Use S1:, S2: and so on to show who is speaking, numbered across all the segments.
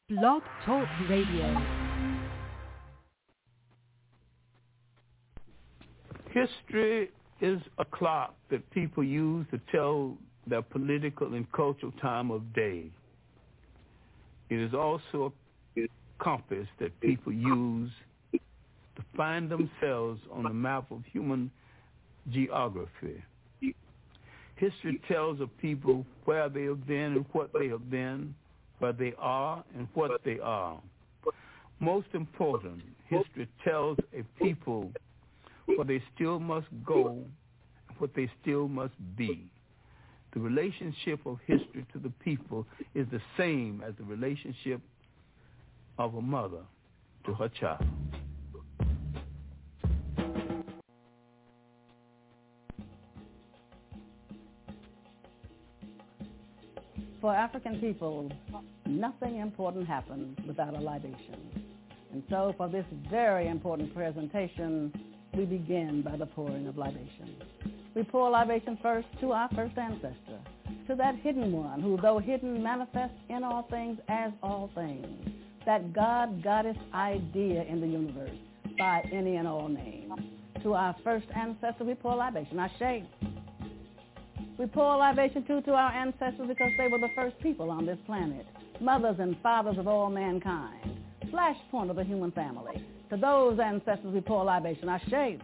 S1: Blog Talk Radio.
S2: History is a clock that people use to tell their political and cultural time of day. It is also a compass that people use to find themselves on the map of human geography. History tells of people where they have been and what they have been, where they are and what they are. Most important, history tells a people where they still must go and what they still must be. The relationship of history to the people is the same as the relationship of a mother to her child.
S3: For African people, nothing important happens without a libation. And so for this very important presentation, we begin by the pouring of libation. We pour libation first to our first ancestor, to that hidden one who, though hidden, manifests in all things as all things, that God-goddess idea in the universe by any and all names. To our first ancestor, we pour libation, Ashe. We pour libation too to our ancestors because they were the first people on this planet, mothers and fathers of all mankind, flashpoint of the human family. To those ancestors we pour libation, Ashe.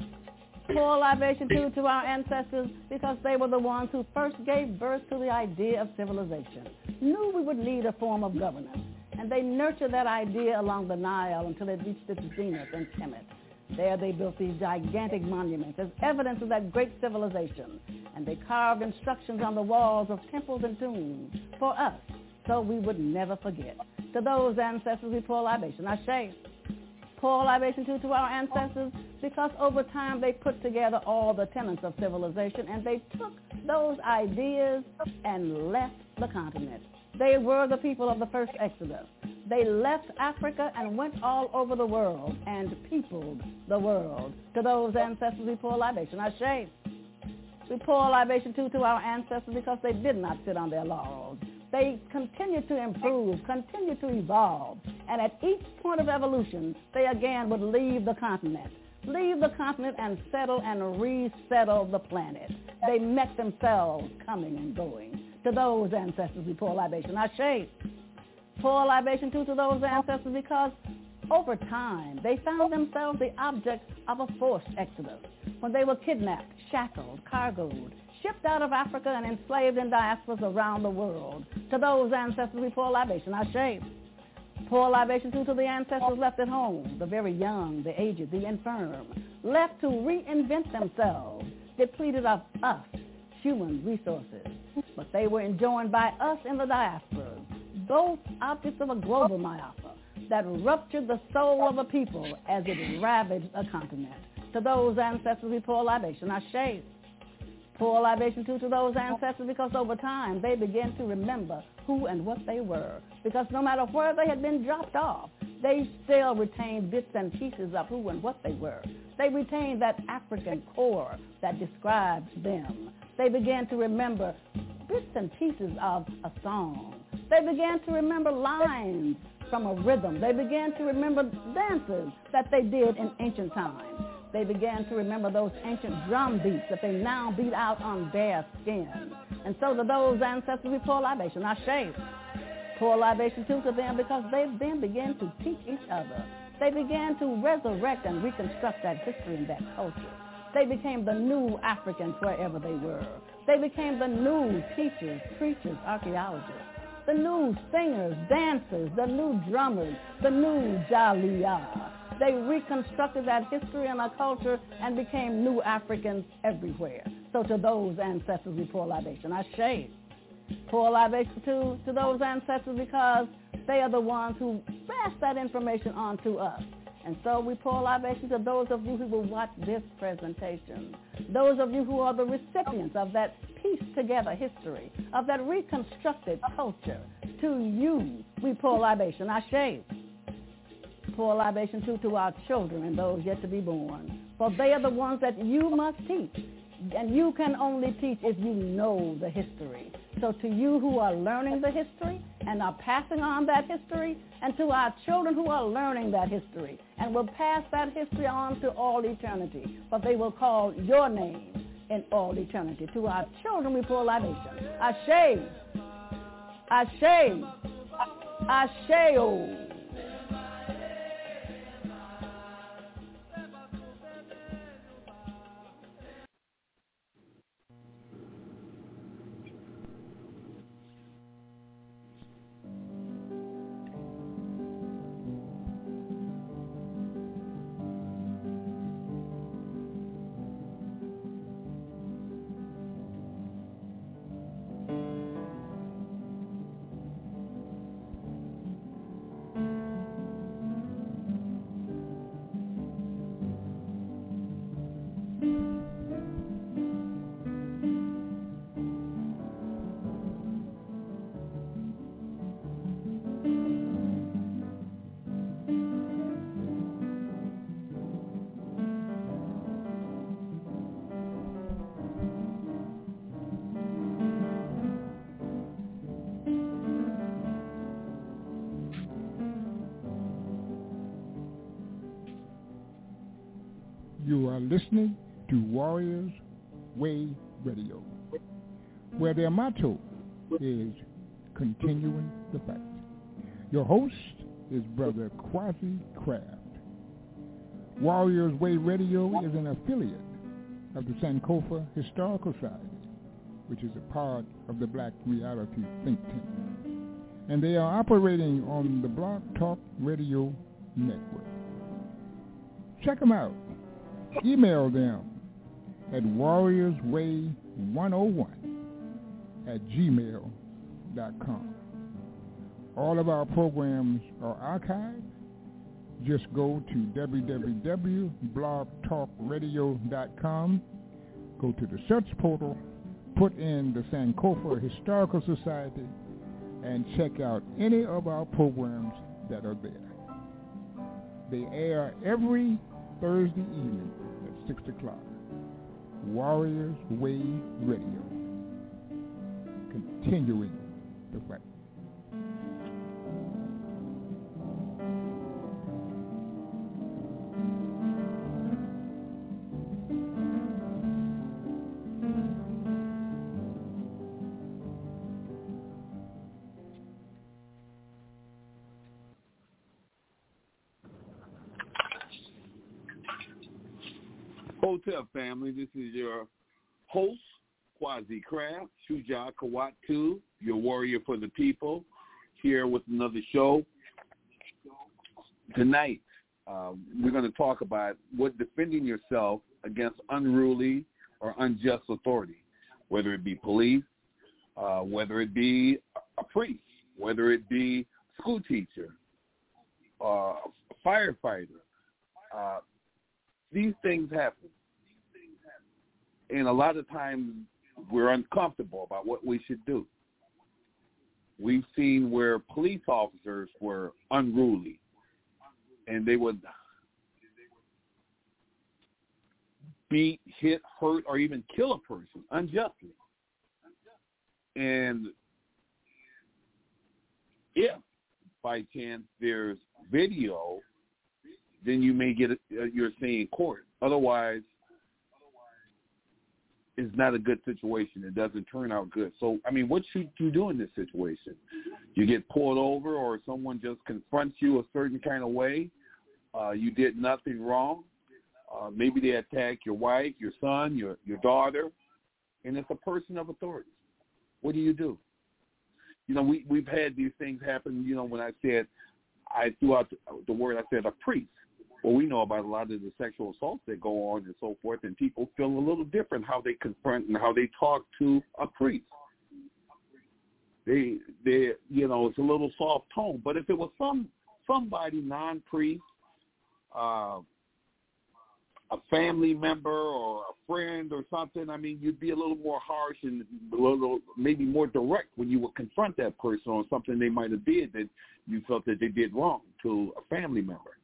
S3: Pour libation too to our ancestors because they were the ones who first gave birth to the idea of civilization, knew we would need a form of governance, and they nurtured that idea along the Nile until it reached its zenith in Kemet. There they built these gigantic monuments as evidence of that great civilization, and they carved instructions on the walls of temples and tombs for us, so we would never forget. To those ancestors we pour libation, Ashe. Pour libation too to our ancestors because over time they put together all the tenets of civilization and they took those ideas and left the continent. They were the people of the first Exodus. They left Africa and went all over the world and peopled the world. To those ancestors we pour libation, Ashe. We pour libation too to our ancestors because they did not sit on their laurels. They continued to improve, continued to evolve, and at each point of evolution, they again would leave the continent and settle and resettle the planet. They met themselves coming and going. To those ancestors we pour libation, Ashe. Pour libation too to those ancestors because over time they found themselves the object of a forced exodus when they were kidnapped, shackled, cargoed, shipped out of Africa and enslaved in diasporas around the world. To those ancestors we pour libation, Ashe. Pour libation too to the ancestors left at home, the very young, the aged, the infirm, left to reinvent themselves, depleted of us, human resources. But they were enjoined by us in the diaspora, both objects of a global myopia that ruptured the soul of a people as it ravaged a continent. To those ancestors we pour libation, Ashe. Pour libation too to those ancestors because over time they began to remember who and what they were. Because no matter where they had been dropped off, they still retained bits and pieces of who and what they were. They retained that African core that describes them. They began to remember bits and pieces of a song. They began to remember lines from a rhythm. They began to remember dances that they did in ancient times. They began to remember those ancient drum beats that they now beat out on bare skin. And so to those ancestors we pour libation, Ashe. Pour libation too to them because they then began to teach each other. They began to resurrect and reconstruct that history and that culture. They became the new Africans wherever they were. They became the new teachers, preachers, archaeologists, the new singers, dancers, the new drummers, the new Jaliyah. They reconstructed that history and our culture and became new Africans everywhere. So to those ancestors we pour libation, Ashe. Pour libation to those ancestors because they are the ones who pass that information on to us. And so we pour libation to those of you who will watch this presentation, those of you who are the recipients of that pieced together history, of that reconstructed culture. To you we pour libation, Ashe. Pour libation too to our children and those yet to be born, for they are the ones that you must teach. And you can only teach if you know the history. So to you who are learning the history and are passing on that history, and to our children who are learning that history and will pass that history on to all eternity. But they will call your name in all eternity. To our children we pour libation. Ashe, Ashe, Ashe-o.
S4: You are listening to Warriors Way Radio, where their motto is continuing the fight. Your host is Brother Quasi Craft. Warriors Way Radio is an affiliate of the Sankofa Historical Society, which is a part of the Black Reality Think Tank. And they are operating on the Blog Talk Radio Network. Check them out. Email them at warriorsway101@gmail.com. All of our programs are archived. Just go to www.blogtalkradio.com, go to the search portal, put in the Sankofa Historical Society, and check out any of our programs that are there. They air every Thursday evening at 6 o'clock. Warriors Way Radio. Continuing the fight.
S5: Hotel family, this is your host, Quasi Craft, Shuja Kawatu, your warrior for the people, here with another show. Tonight, we're going to talk about what defending yourself against unruly or unjust authority, whether it be police, whether it be a priest, whether it be a school teacher, a firefighter. These things happen. And a lot of times we're uncomfortable about what we should do. We've seen where police officers were unruly and they would beat, hit, hurt, or even kill a person unjustly. And if by chance there's video, then you may get your say in court. Otherwise, it's not a good situation. It doesn't turn out good. So, I mean, what should you do in this situation? You get pulled over or someone just confronts you a certain kind of way. You did nothing wrong. Maybe they attack your wife, your son, your daughter, and it's a person of authority. What do? You know, we've had these things happen, you know, when I threw out the word, I said a priest. Well, we know about a lot of the sexual assaults that go on and so forth, and people feel a little different how they confront and how they talk to a priest. They you know, it's a little soft tone. But if it was somebody non-priest, a family member or a friend or something, I mean, you'd be a little more harsh and a little maybe more direct when you would confront that person on something they might have did that you felt that they did wrong to a family member.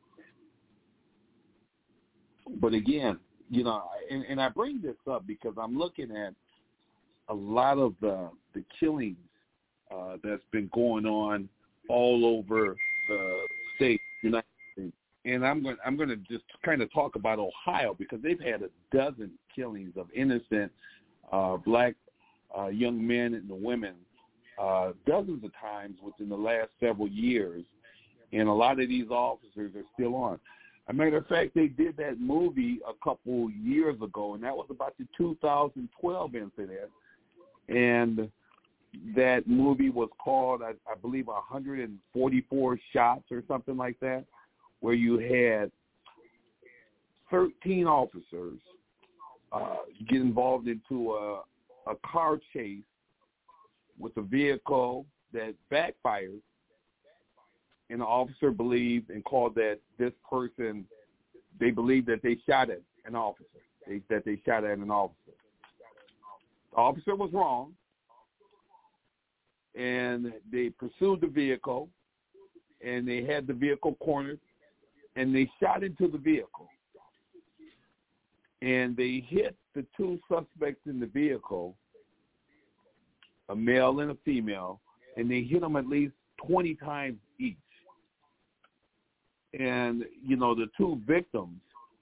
S5: But again, you know, and I bring this up because I'm looking at a lot of the killings that's been going on all over the state, United States. And I'm going to just kind of talk about Ohio because they've had a dozen killings of innocent black young men and women dozens of times within the last several years. And a lot of these officers are still on. As a matter of fact, they did that movie a couple years ago, and that was about the 2012 incident. And that movie was called, I believe, 144 Shots or something like that, where you had 13 officers get involved into a car chase with a vehicle that backfired, and the officer believed and called that this person, they believed that they shot at an officer, that they shot at an officer. The officer was wrong, and they pursued the vehicle, and they had the vehicle cornered, and they shot into the vehicle. And they hit the two suspects in the vehicle, a male and a female, and they hit them at least 20 times each. And, you know, the two victims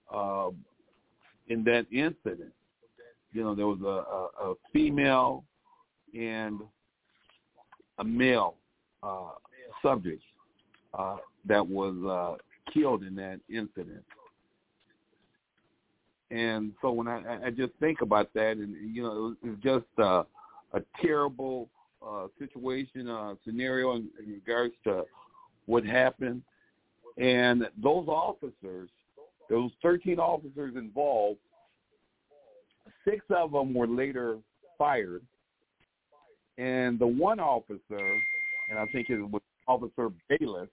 S5: in that incident, you know, there was a female and a male subject that was killed in that incident. And so when I just think about that, and, you know, it was just a terrible situation, scenario in regards to what happened. And those officers, those 13 officers involved, 6 of them were later fired. And the one officer, and I think it was Officer Bayless,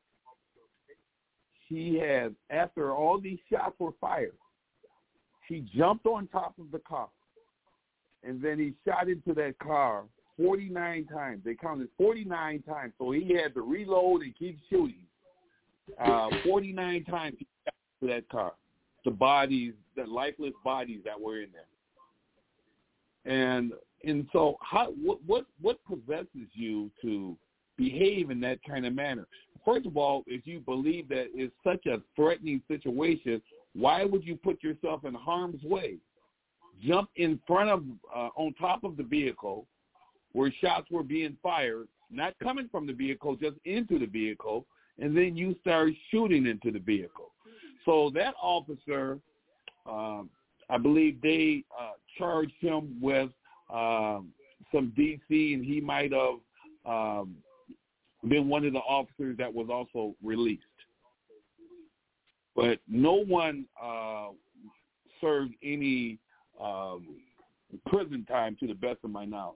S5: he had, after all these shots were fired, he jumped on top of the car, and then he shot into that car 49 times. They counted 49 times, so he had to reload and keep shooting. 49 times he shot into that car, the bodies, the lifeless bodies that were in there. And so what possesses you to behave in that kind of manner? First of all, if you believe that it's such a threatening situation, why would you put yourself in harm's way? Jump in front of, on top of the vehicle where shots were being fired, not coming from the vehicle, just into the vehicle, and then you start shooting into the vehicle. So that officer, I believe they charged him with some DC, and he might have been one of the officers that was also released. But no one served any prison time, to the best of my knowledge.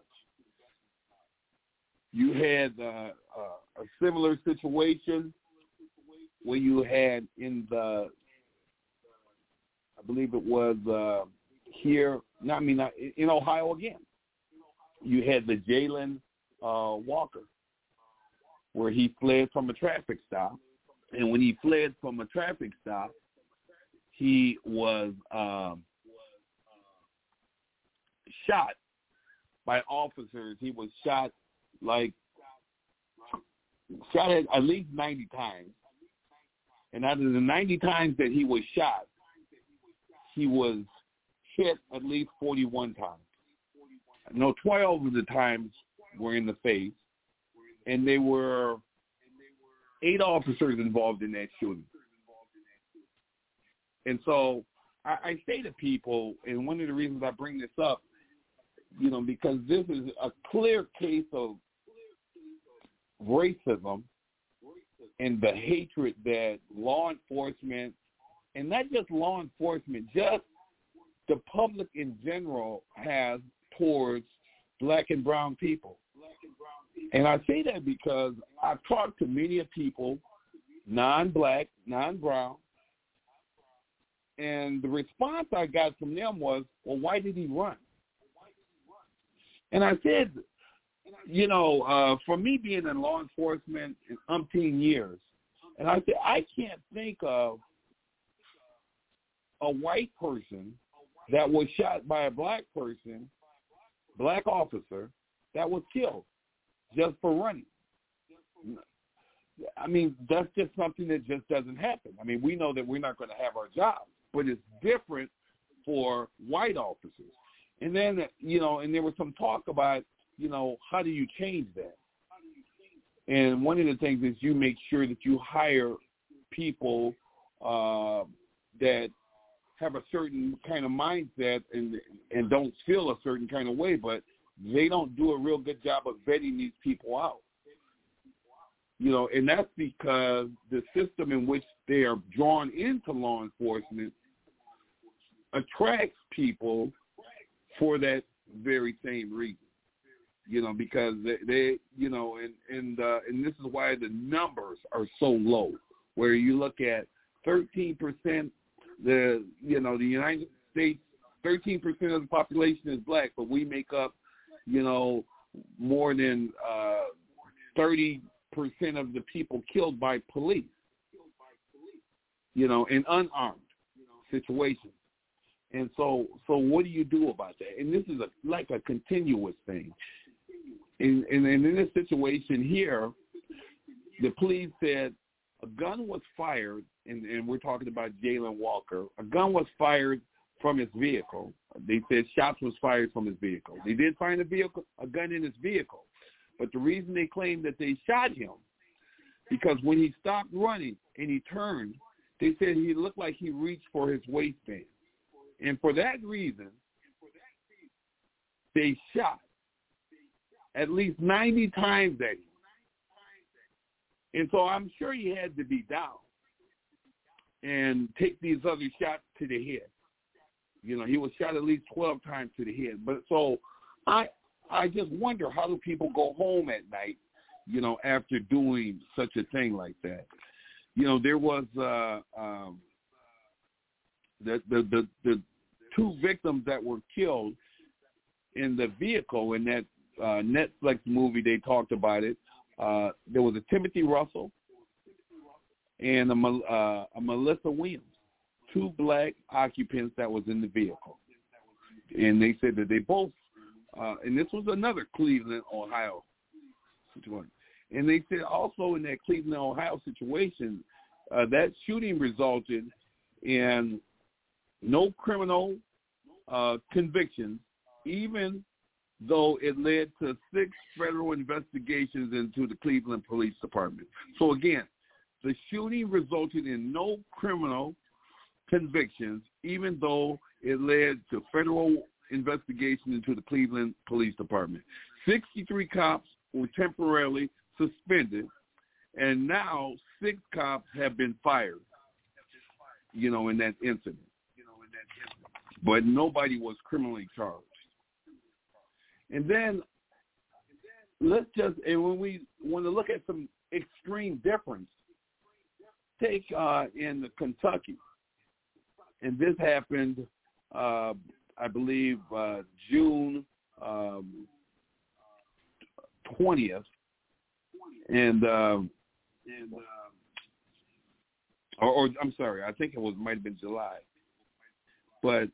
S5: You had a similar situation where you had in the, I believe it was here, in Ohio again. You had the Jalen Walker, where he fled from a traffic stop. And when he fled from a traffic stop, he was shot by officers. He was shot at least 90 times. And out of the 90 times that he was shot, he was hit at least 41 times. No, 12 of the times were in the face, and there were 8 officers involved in that shooting. And so I say to people, and one of the reasons I bring this up, you know, because this is a clear case of racism and the hatred that law enforcement, and not just law enforcement, just the public in general has towards black and brown people. And I say that because I've talked to many people, non-black, non-brown, and the response I got from them was, well, why did he run? And I said, you know, for me being in law enforcement in umpteen years, and I said, I can't think of a white person that was shot by a black person, black officer, that was killed. just for running. I mean, that's just something that just doesn't happen. I mean, we know that we're not going to have our jobs, but it's different for white officers. And then, and there was some talk about, how do you change that? And one of the things is you make sure that you hire people that have a certain kind of mindset and don't feel a certain kind of way, but they don't do a real good job of vetting these people out. And that's because the system in which they are drawn into law enforcement attracts people for that very same reason. Because they and this is why the numbers are so low. Where you look at 13%, the United States, 13% of the population is black, but we make up, more than 30% of the people killed by police, in unarmed situations. And so what do you do about that? And this is like a continuous thing. And in this situation here, the police said a gun was fired, and we're talking about Jayland Walker. A gun was fired from his vehicle. They said shots was fired from his vehicle. They did find a gun in his vehicle. But the reason they claimed that they shot him, because when he stopped running and he turned, they said he looked like he reached for his waistband. And for that reason, they shot at least 90 times at him. And so I'm sure he had to be down and take these other shots to the head. He was shot at least 12 times to the head. But so I just wonder, how do people go home at night, after doing such a thing like that? There was the two victims that were killed in the vehicle in that Netflix movie. They talked about it. There was a Timothy Russell and a Melissa Williams, two black occupants that was in the vehicle. And they said that they both, and this was another Cleveland, Ohio situation. And they said also in that Cleveland, Ohio situation, that shooting resulted in no criminal convictions, even though it led to 6 federal investigations into the Cleveland Police Department. So again, the shooting resulted in no criminal convictions, even though it led to federal investigation into the Cleveland Police Department. 63 cops were temporarily suspended, and now 6 cops have been fired, in that incident. But nobody was criminally charged. And then and when we want to look at some extreme difference, take in Kentucky. And this happened, I believe, June 20th. And or I'm sorry, I think might have been July. But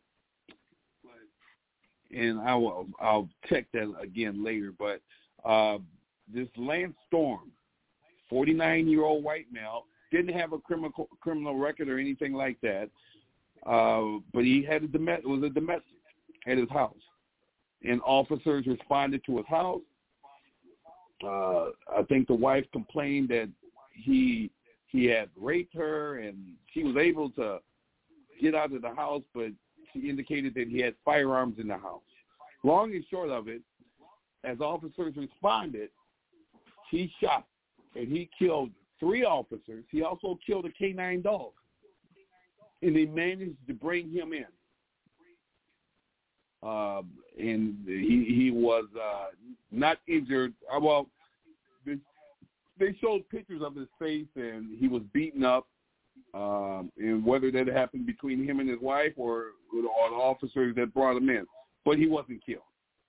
S5: and I'll check that again later. But this Lance Storm, 49-year-old white male, didn't have a criminal record or anything like that. But he had was a domestic at his house, and officers responded to his house. I think the wife complained that he had raped her, and she was able to get out of the house, but she indicated that he had firearms in the house. Long and short of it, as officers responded, he shot, and he killed 3 officers. He also killed a canine dog, and they managed to bring him in. And he was not injured. Well, they showed pictures of his face, and he was beaten up. And whether that happened between him and his wife or the officers that brought him in, but he wasn't killed.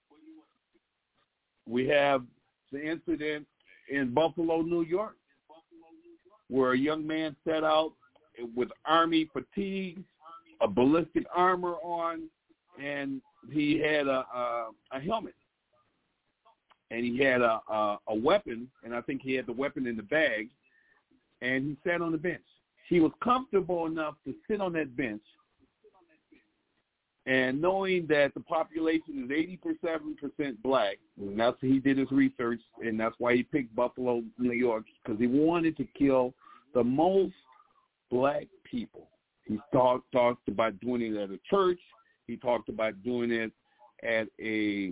S5: We have the incident in Buffalo, New York, where a young man set out with army fatigues, a ballistic armor on, and he had a helmet. and he had a weapon, and I think he had the weapon in the bag, and he sat on the bench. He was comfortable enough to sit on that bench, and knowing that the population is 87% black, and that's he did his research, and that's why he picked Buffalo, New York, because he wanted to kill the most black people. He talked about doing it at a church. He talked about doing it at a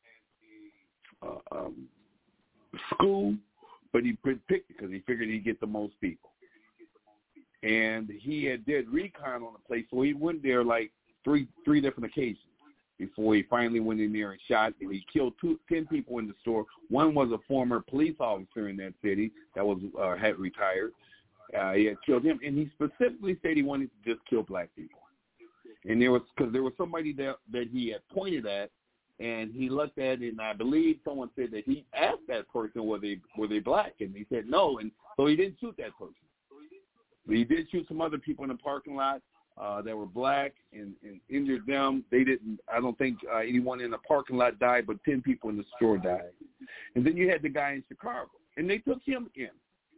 S5: school, but he picked it because he figured he'd get the most people. And he had did recon on the place, so he went there like three different occasions before he finally went in there and shot. And he killed 10 people in the store. One was a former police officer in that city that was had retired. He had killed him, and he specifically said he wanted to just kill black people. And there was somebody that he had pointed at, and he looked at it, and I believe someone said that he asked that person were they black, and he said no, and so he didn't shoot that person. But he did shoot some other people in the parking lot that were black and injured them. They didn't. I don't think anyone in the parking lot died, but 10 people in the store died. And then you had the guy in Chicago, and they took him in.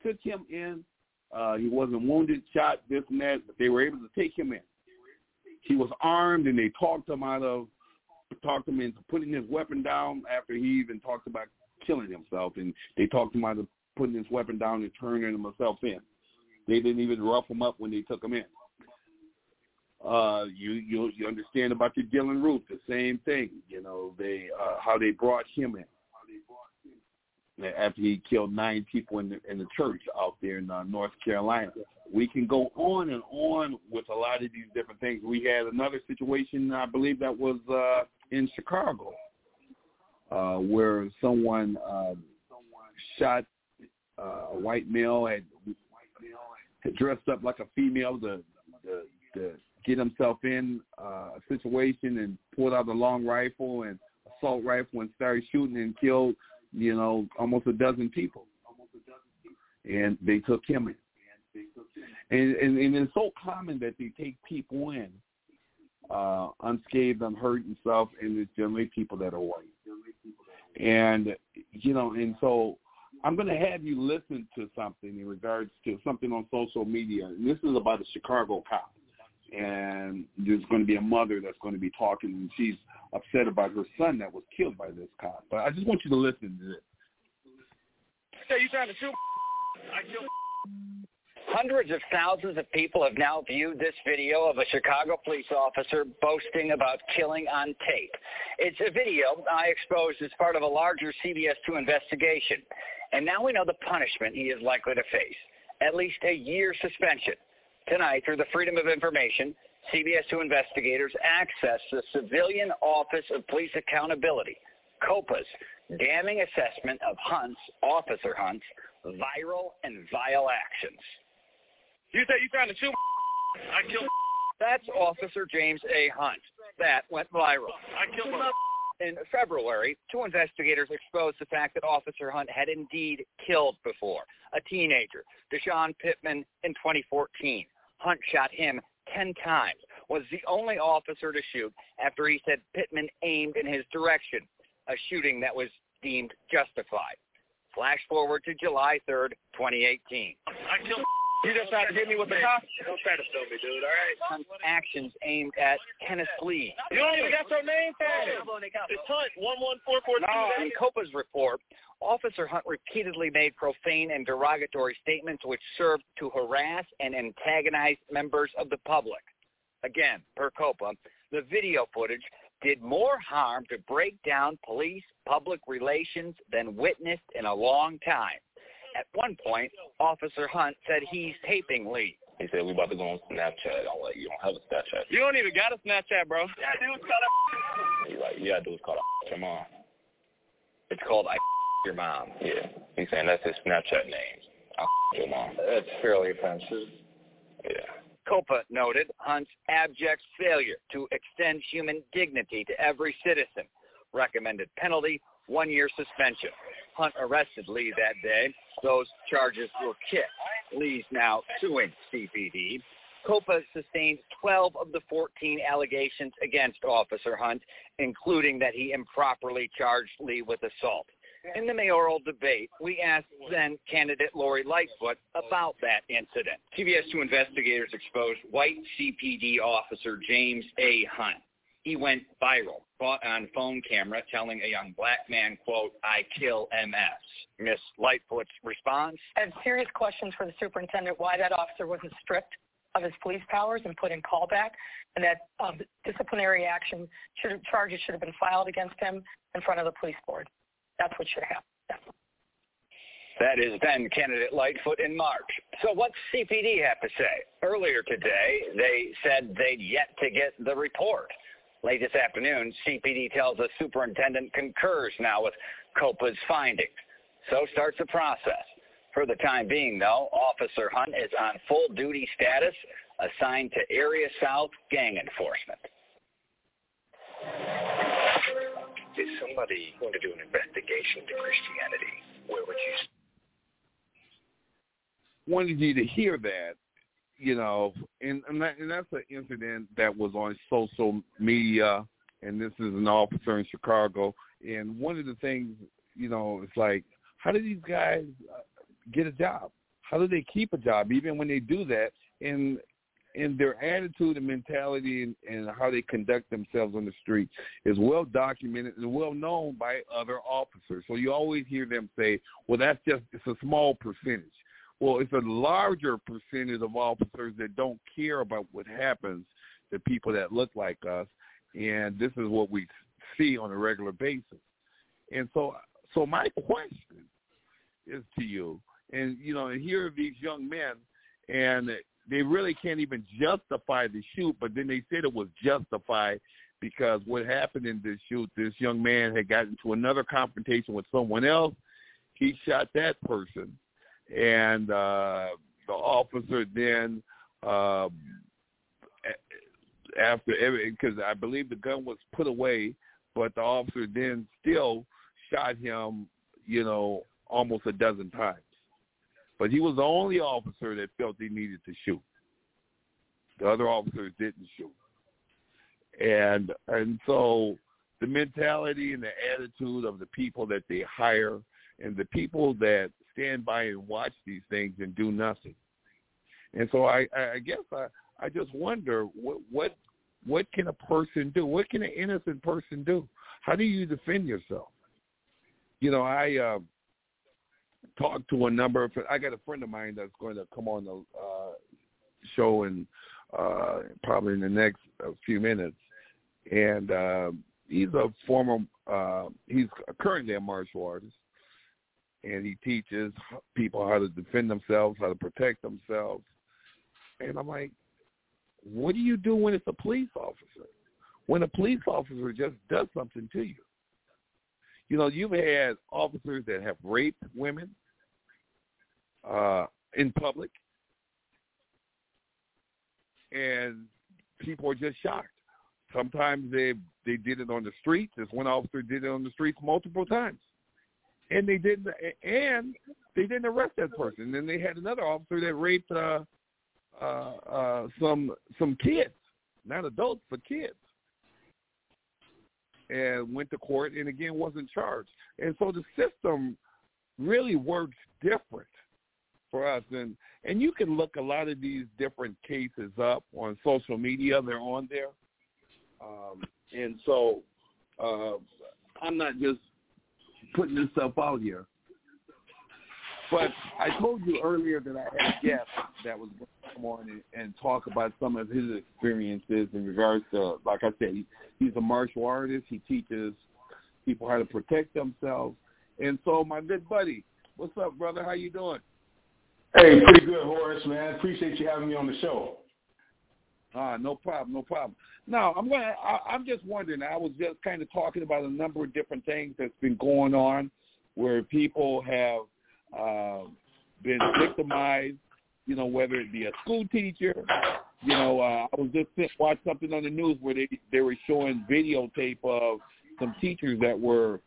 S5: He wasn't wounded, shot, this and that, but they were able to take him in. He was armed, and they talked him into putting his weapon down after he even talked about killing himself, and they talked him out of putting his weapon down and turning himself in. They didn't even rough him up when they took him in. You understand about the Dylan Roof, the same thing. You know, how they brought him in after he killed 9 people in the church out there in North Carolina. We can go on and on with a lot of these different things. We had another situation, I believe that was in Chicago, where someone shot a white male, had dressed up like a female to get himself in a situation, and pulled out a long rifle and assault rifle and started shooting and killed, almost a dozen people. And they took him in. And it's so common that they take people in unscathed, unhurt and stuff, and it's generally people that are white. And, and so I'm going to have you listen to something in regards to something on social media. And this is about a Chicago cop. And there's going to be a mother that's going to be talking, and she's upset about her son that was killed by this cop. But I just want you to listen to this.
S6: Hey, you trying to shoot? I killed. Hundreds of thousands of people have now viewed this video of a Chicago police officer boasting about killing on tape. It's a video I exposed as part of a larger CBS 2 investigation. And now we know the punishment he is likely to face, at least a year suspension. Tonight, through the Freedom of Information, CBS 2 investigators accessed the Civilian Office of Police Accountability, COPA's, damning assessment of Officer Hunt's, viral and vile actions.
S7: You say you trying to shoot? I killed.
S6: That's Officer James A. Hunt. That went viral.
S7: I killed him.
S6: In February, 2 investigators exposed the fact that Officer Hunt had indeed killed before a teenager, Deshaun Pittman, in 2014. Hunt shot him 10 times, was the only officer to shoot after he said Pittman aimed in his direction, a shooting that was deemed justified. Flash forward to July 3rd, 2018.
S7: I killed. You just tried to hit me with the cop?
S6: Don't try to film me, dude, all right? Hunt's actions aimed at Kenneth Lee.
S7: You don't even got your name tag. It's Hunt, 11442.
S6: No, in Copa's report, Officer Hunt repeatedly made profane and derogatory statements which served to harass and antagonize members of the public. Again, per Copa, the video footage did more harm to break down police public relations than witnessed in a long time. At one point, Officer Hunt said he's taping Lee.
S8: He said, we about to go on Snapchat. I'm like, you don't have a Snapchat.
S7: You don't even got a Snapchat, bro.
S6: Yeah, dude, call
S8: He's like, yeah, dude, it's called your mom.
S6: It's called your mom.
S8: Yeah. He's saying that's his Snapchat name. Your mom.
S6: That's fairly offensive.
S8: Yeah.
S6: Copa noted Hunt's abject failure to extend human dignity to every citizen. Recommended penalty, 1 year suspension. Hunt arrested Lee that day. Those charges were kicked. Lee's now suing CPD. Copa sustained 12 of the 14 allegations against Officer Hunt, including that he improperly charged Lee with assault. In the mayoral debate, we asked then-candidate Lori Lightfoot about that incident. CBS 2 investigators exposed white CPD officer James A. Hunt. He went viral, caught on phone camera telling a young black man, quote, "I kill MS." Ms. Lightfoot's response?
S9: I have serious questions for the superintendent why that officer wasn't stripped of his police powers and put in callback, and that disciplinary action charges should have been filed against him in front of the police board. That's what should happen.
S6: That is then-candidate Lightfoot in March. So what's CPD have to say? Earlier today, they said they'd yet to get the report. Late this afternoon, CPD tells us superintendent concurs now with COPA's findings. So starts the process. For the time being, though, Officer Hunt is on full-duty status, assigned to Area South Gang Enforcement.
S8: Is somebody going to do an investigation into Christianity? Where would you?
S5: Wanted you to hear that, you know, and that's an incident that was on social media, and this is an officer in Chicago. And one of the things, you know, it's like, how do these guys get a job? How do they keep a job, even when they do that? And their attitude and mentality and how they conduct themselves on the street is well documented and well known by other officers. So you always hear them say, well, it's a small percentage. Well, it's a larger percentage of officers that don't care about what happens to people that look like us, and this is what we see on a regular basis. And so my question is to you, and, you know, and here are these young men, and they really can't even justify the shoot, but then they said it was justified because what happened in this shoot, this young man had gotten into another confrontation with someone else. He shot that person. And the officer then, because I believe the gun was put away, but the officer then still shot him, you know, almost a dozen times. But he was the only officer that felt he needed to shoot. The other officers didn't shoot. And so the mentality and the attitude of the people that they hire and the people that stand by and watch these things and do nothing. And so I guess I just wonder what can a person do? What can an innocent person do? How do you defend yourself? You know, I talked to a number of. I got a friend of mine that's going to come on the show and probably in the next few minutes, and he's a former. He's currently a martial artist. And he teaches people how to defend themselves, how to protect themselves. And I'm like, what do you do when it's a police officer? When a police officer just does something to you? You know, you've had officers that have raped women in public, and people are just shocked. Sometimes they did it on the streets. This one officer did it on the streets multiple times. And they didn't arrest that person. And they had another officer that raped some kids, not adults, but kids, and went to court and again wasn't charged. And so the system really works different for us. And you can look a lot of these different cases up on social media. They're on there. And so I'm not just putting this stuff out here. But I told you earlier that I had a guest that was going to come on and talk about some of his experiences in regards to, like I said, he's a martial artist. He teaches people how to protect themselves. And so my good buddy, what's up, brother? How you doing?
S10: Hey, pretty good, Horace, man. Appreciate you having me on the show.
S5: No problem. Now, I'm just wondering, I was just kind of talking about a number of different things that's been going on where people have been victimized, you know, whether it be a school teacher. You know, I was just watching something on the news where they were showing videotape of some teachers that were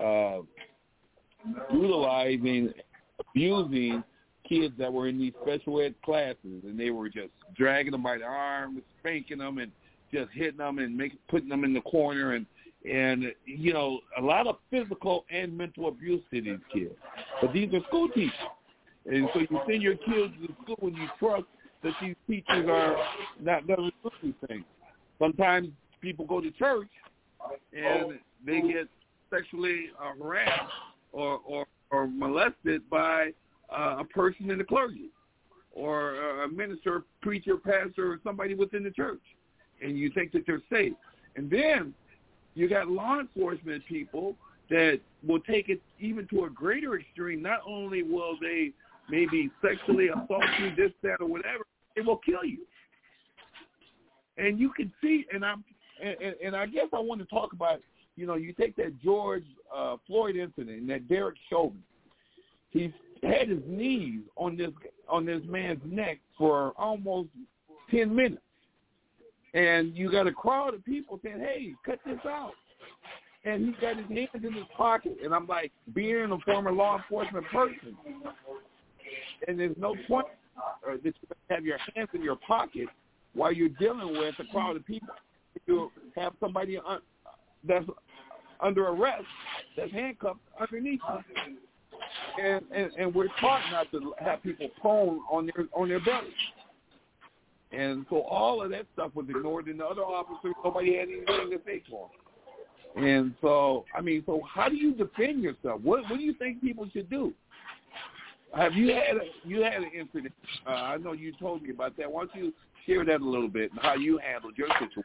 S5: brutalizing, abusing kids that were in these special ed classes, and they were just dragging them by the arms, spanking them, and just hitting them and putting them in the corner. And And, you know, a lot of physical and mental abuse to these kids. But these are school teachers. And so you send your kids to school when you trust that these teachers are not going to do these things. Sometimes people go to church and they get sexually harassed or molested by a person in the clergy or a minister, preacher, pastor, or somebody within the church. And you think that they're safe. And then you got law enforcement people that will take it even to a greater extreme. Not only will they maybe sexually assault you, this, that, or whatever, they will kill you. And you can see, and I guess I want to talk about, you know, you take that George Floyd incident and that Derek Chauvin. He's had his knees on this man's neck for almost 10 minutes. And you got a crowd of people saying, hey, cut this out. And he's got his hands in his pocket. And I'm like, being a former law enforcement person, and there's no point that you have your hands in your pocket while you're dealing with a crowd of people. You have somebody that's under arrest that's handcuffed underneath you. And we're taught not to have people prone on their bellies. And so all of that stuff was ignored, and the other officers, nobody had anything to say for them. And so, I mean, so how do you defend yourself? What do you think people should do? Have you had an incident? I know you told me about that. Why don't you share that a little bit and how you handled your situation?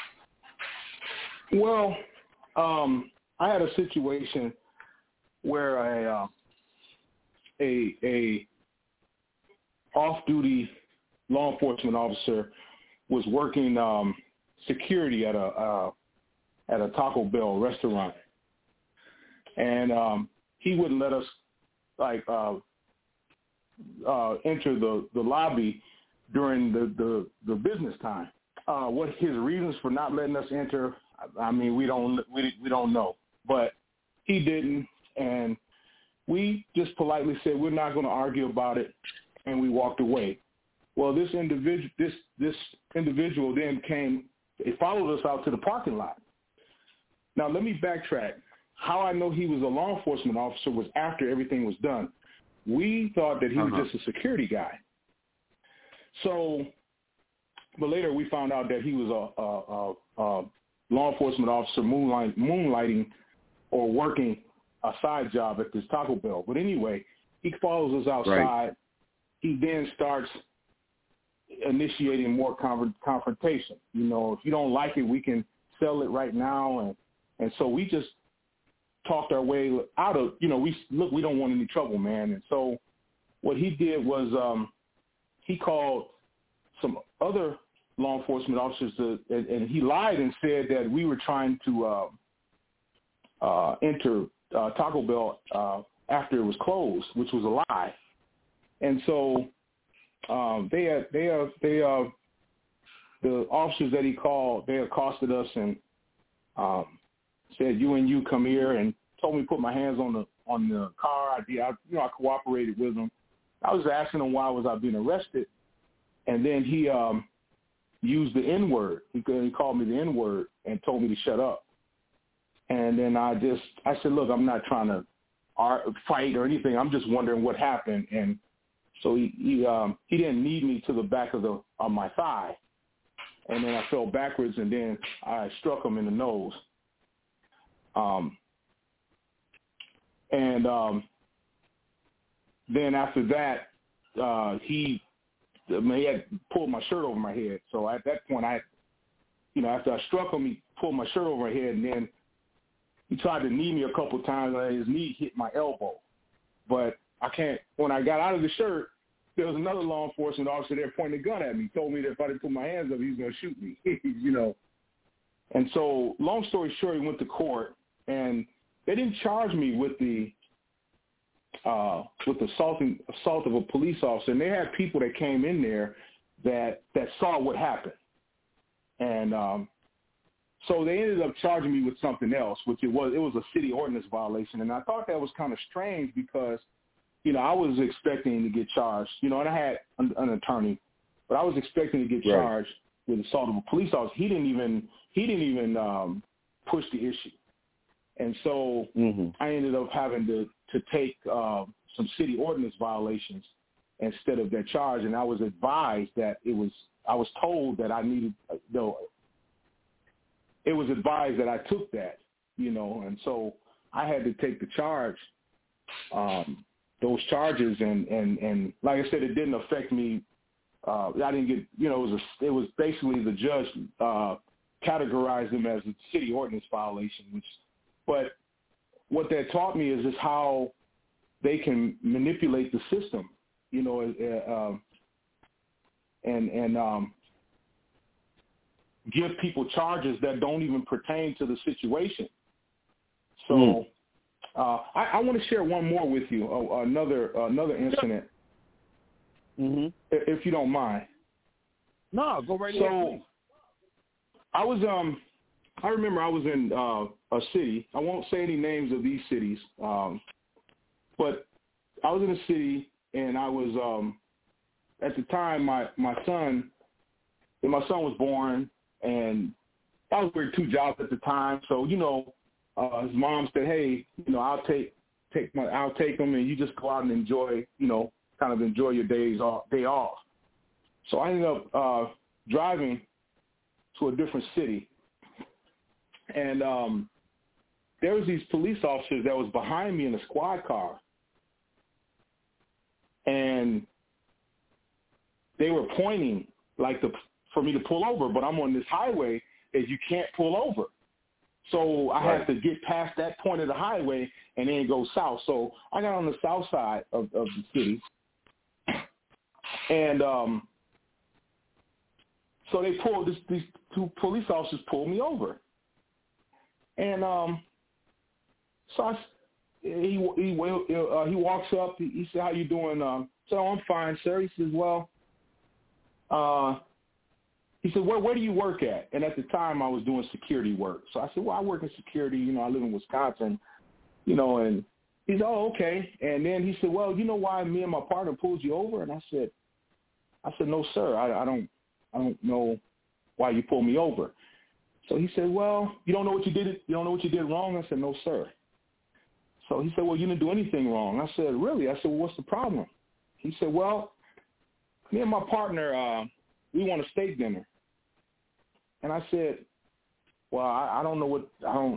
S10: Well, I had a situation where a off-duty law enforcement officer was working security at a Taco Bell restaurant, and he wouldn't let us enter the lobby during the business time. What his reasons for not letting us enter, I mean, we don't know, but he didn't, and we just politely said we're not going to argue about it, and we walked away. Well, this individual then came. He followed us out to the parking lot. Now, let me backtrack. How I know he was a law enforcement officer was after everything was done. We thought that he was just a security guy. So, but later we found out that he was a law enforcement officer moonlighting or working a side job at this Taco Bell. But anyway, he follows us outside. Right. He then starts initiating more confrontation. You know, if you don't like it, we can sell it right now. And so we just talked our way out of, you know, we don't want any trouble, man. And so what he did was he called some other law enforcement officers and he lied and said that we were trying to enter Taco Bell after it was closed, which was a lie. And so the officers that he called, they accosted us and said, you come here, and told me to put my hands on the car. I cooperated with them. I was asking him why was I being arrested, and then he used the N-word. He called me the N-word and told me to shut up. And then I said, look, I'm not trying to fight or anything. I'm just wondering what happened. And so he didn't knee me to the back of my thigh, and then I fell backwards, and then I struck him in the nose. Then after that, he had pulled my shirt over my head. So at that point, after I struck him, he pulled my shirt over my head, and then he tried to knee me a couple of times, and his knee hit my elbow. But when I got out of the shirt, there was another law enforcement officer there pointing a gun at me, told me that if I didn't put my hands up, he was going to shoot me, you know. And so, long story short, he went to court, and they didn't charge me with the assault of a police officer. And they had people that came in there that saw what happened. And so they ended up charging me with something else, which it was a city ordinance violation. And I thought that was kind of strange because, you know, I was expecting to get charged, you know, and I had an attorney, but I was expecting to get charged with assault of a police officer. He didn't even push the issue. And so I ended up having to take some city ordinance violations instead of that charge. And I was advised that I was told that I needed, it was advised that I took that, and so I had to take the charge, those charges. And like I said, it didn't affect me. I didn't get, it was basically the judge categorized them as a city ordinance violation, but what that taught me is just how they can manipulate the system, and give people charges that don't even pertain to the situation. So I want to share one more with you, another incident, if you don't mind.
S5: No, go right ahead.
S10: So I remember I was in a city. I won't say any names of these cities, but I was in a city, and I was at the time my son was born, and I was working 2 jobs at the time. So his mom said, "Hey, I'll take him, and you just go out and enjoy, kind of enjoy your day off." So I ended up driving to a different city. And there was these police officers that was behind me in a squad car. And they were pointing for me to pull over, but I'm on this highway that you can't pull over. So I had to get past that point of the highway and then go south. So I got on the south side of the city. And so they pulled, these 2 police officers pulled me over. And so he walks up. He said, "How you doing?" So I'm fine, sir. He says, "Well," he said, "Where do you work at?" And at the time, I was doing security work. So I said, "Well, I work in security. I live in Wisconsin." And he said, "Oh, okay." And then he said, "Well, you know why me and my partner pulled you over?" And I said, "No, sir. I don't know why you pulled me over." So he said, "Well, you don't know what you did. You don't know what you did wrong?" I said, "No, sir." So he said, "Well, you didn't do anything wrong." I said, "Really?" I said, "Well, what's the problem?" He said, "Well, me and my partner, we want a steak dinner." And I said, "Well, I don't know what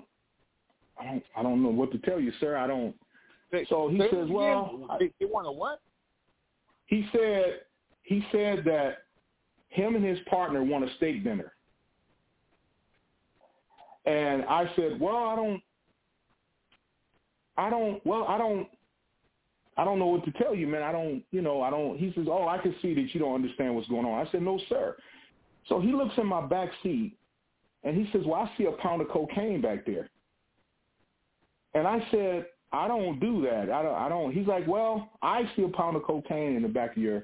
S10: I don't know what to tell you, sir. I don't." So he says, "Well,
S5: you want a what?"
S10: He said that him and his partner want a steak dinner. And I said, "Well, I don't know what to tell you, man. I don't." He says, "Oh, I can see that you don't understand what's going on." I said, "No, sir." So he looks in my back seat and he says, "Well, I see a pound of cocaine back there." And I said, "I don't do that. I don't." He's like, "Well, I see a pound of cocaine in the back of your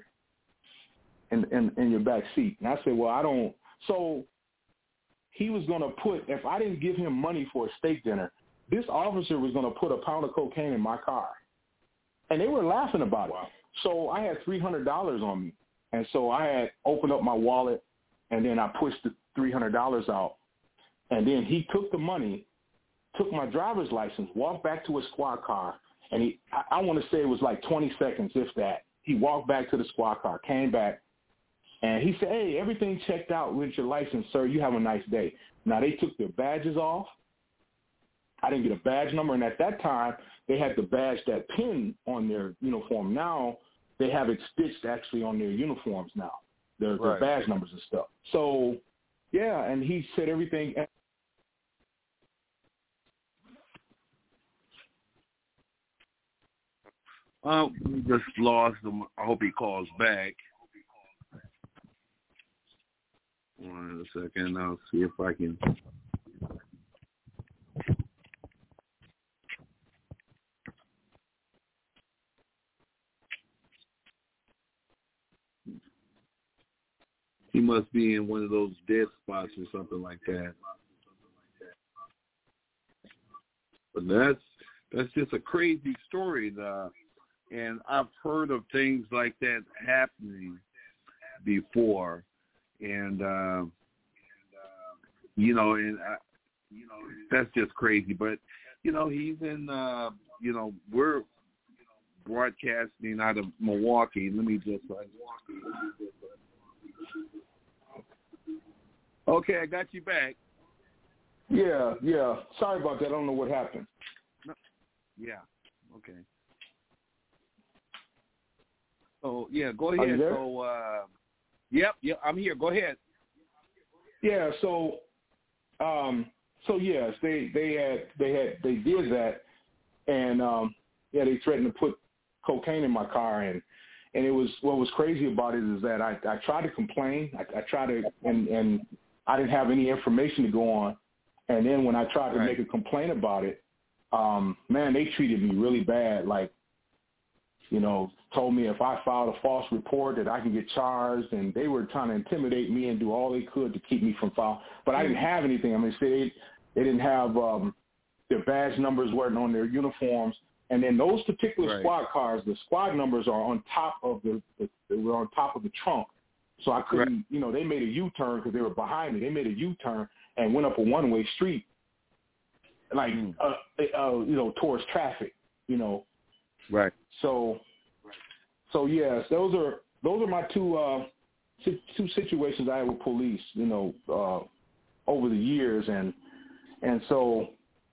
S10: back seat." And I said, "Well, I don't." So he was going to if I didn't give him money for a steak dinner, this officer was going to put a pound of cocaine in my car. And they were laughing about it. So I had $300 on me. And so I had opened up my wallet, and then I pushed the $300 out. And then he took the money, took my driver's license, walked back to his squad car, and I want to say it was like 20 seconds, if that. He walked back to the squad car, came back, and he said, "Hey, everything checked out with your license, sir. You have a nice day." Now, they took their badges off. I didn't get a badge number, and at that time, they had the badge, that pin on their uniform. Now, they have it stitched actually on their uniforms now, their badge numbers and stuff. So, yeah, and he said everything.
S5: We just lost him. I hope he calls back. One second. I'll see if I can. He must be in one of those dead spots or something like that. But that's just a crazy story, and I've heard of things like that happening before, and that's just crazy. But, you know, he's in, you know, we're broadcasting out of Milwaukee. Let me just, okay, I got you back.
S10: Yeah. Sorry about that. I don't know what happened.
S5: No. Yeah, okay. So, yeah, go ahead.
S10: Are you there?
S5: So, yep, I'm here. Go ahead.
S10: Yeah, so yes, they did that, and they threatened to put cocaine in my car, and it was, what was crazy about it is that I tried to complain, I tried to, and I didn't have any information to go on, and then when I tried to make a complaint about it, man, they treated me really bad, like, you know, told me if I filed a false report that I can get charged, and they were trying to intimidate me and do all they could to keep me from filing. But I didn't have anything. I mean, they didn't have their badge numbers weren't on their uniforms, and then those particular squad cars, the squad numbers are on top of they were on top of the trunk, so I couldn't. You know, they made a U-turn because they were behind me. They made a U-turn and went up a one-way street, like you know, towards traffic. You know.
S5: Right.
S10: So yes, those are my two situations I had with police, you know, over the years, and so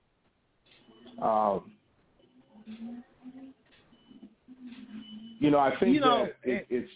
S10: you know, I think that it's.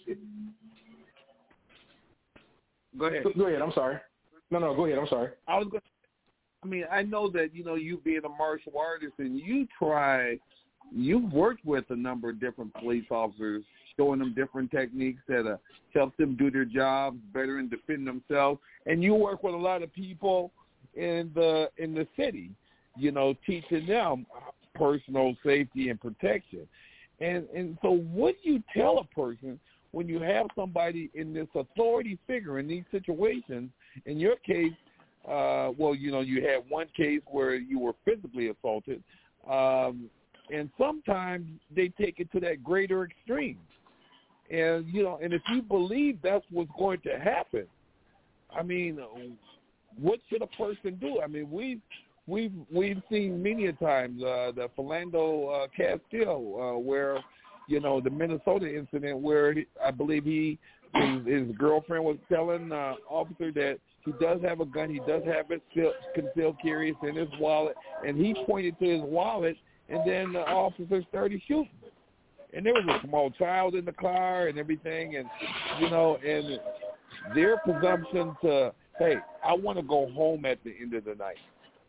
S5: Go ahead.
S10: Go ahead. I'm sorry. No, go ahead. I'm sorry.
S5: I mean, I know that, you know, you being a martial artist and you've worked with a number of different police officers, showing them different techniques that help them do their jobs better and defend themselves. And you work with a lot of people in the city, you know, teaching them personal safety and protection. And so what do you tell a person when you have somebody in this authority figure in these situations? In your case, well, you know, you had one case where you were physically assaulted, and sometimes they take it to that greater extreme. And, you know, and if you believe that's what's going to happen, I mean, what should a person do? I mean, we've seen many a times the Philando Castile, where, you know, the Minnesota incident where I believe his girlfriend was telling the officer that he does have a gun, he does have it concealed carry in his wallet, and he pointed to his wallet, and then the officer started shooting. And there was a small child in the car and everything, and, you know, and their presumption to, hey, I want to go home at the end of the night.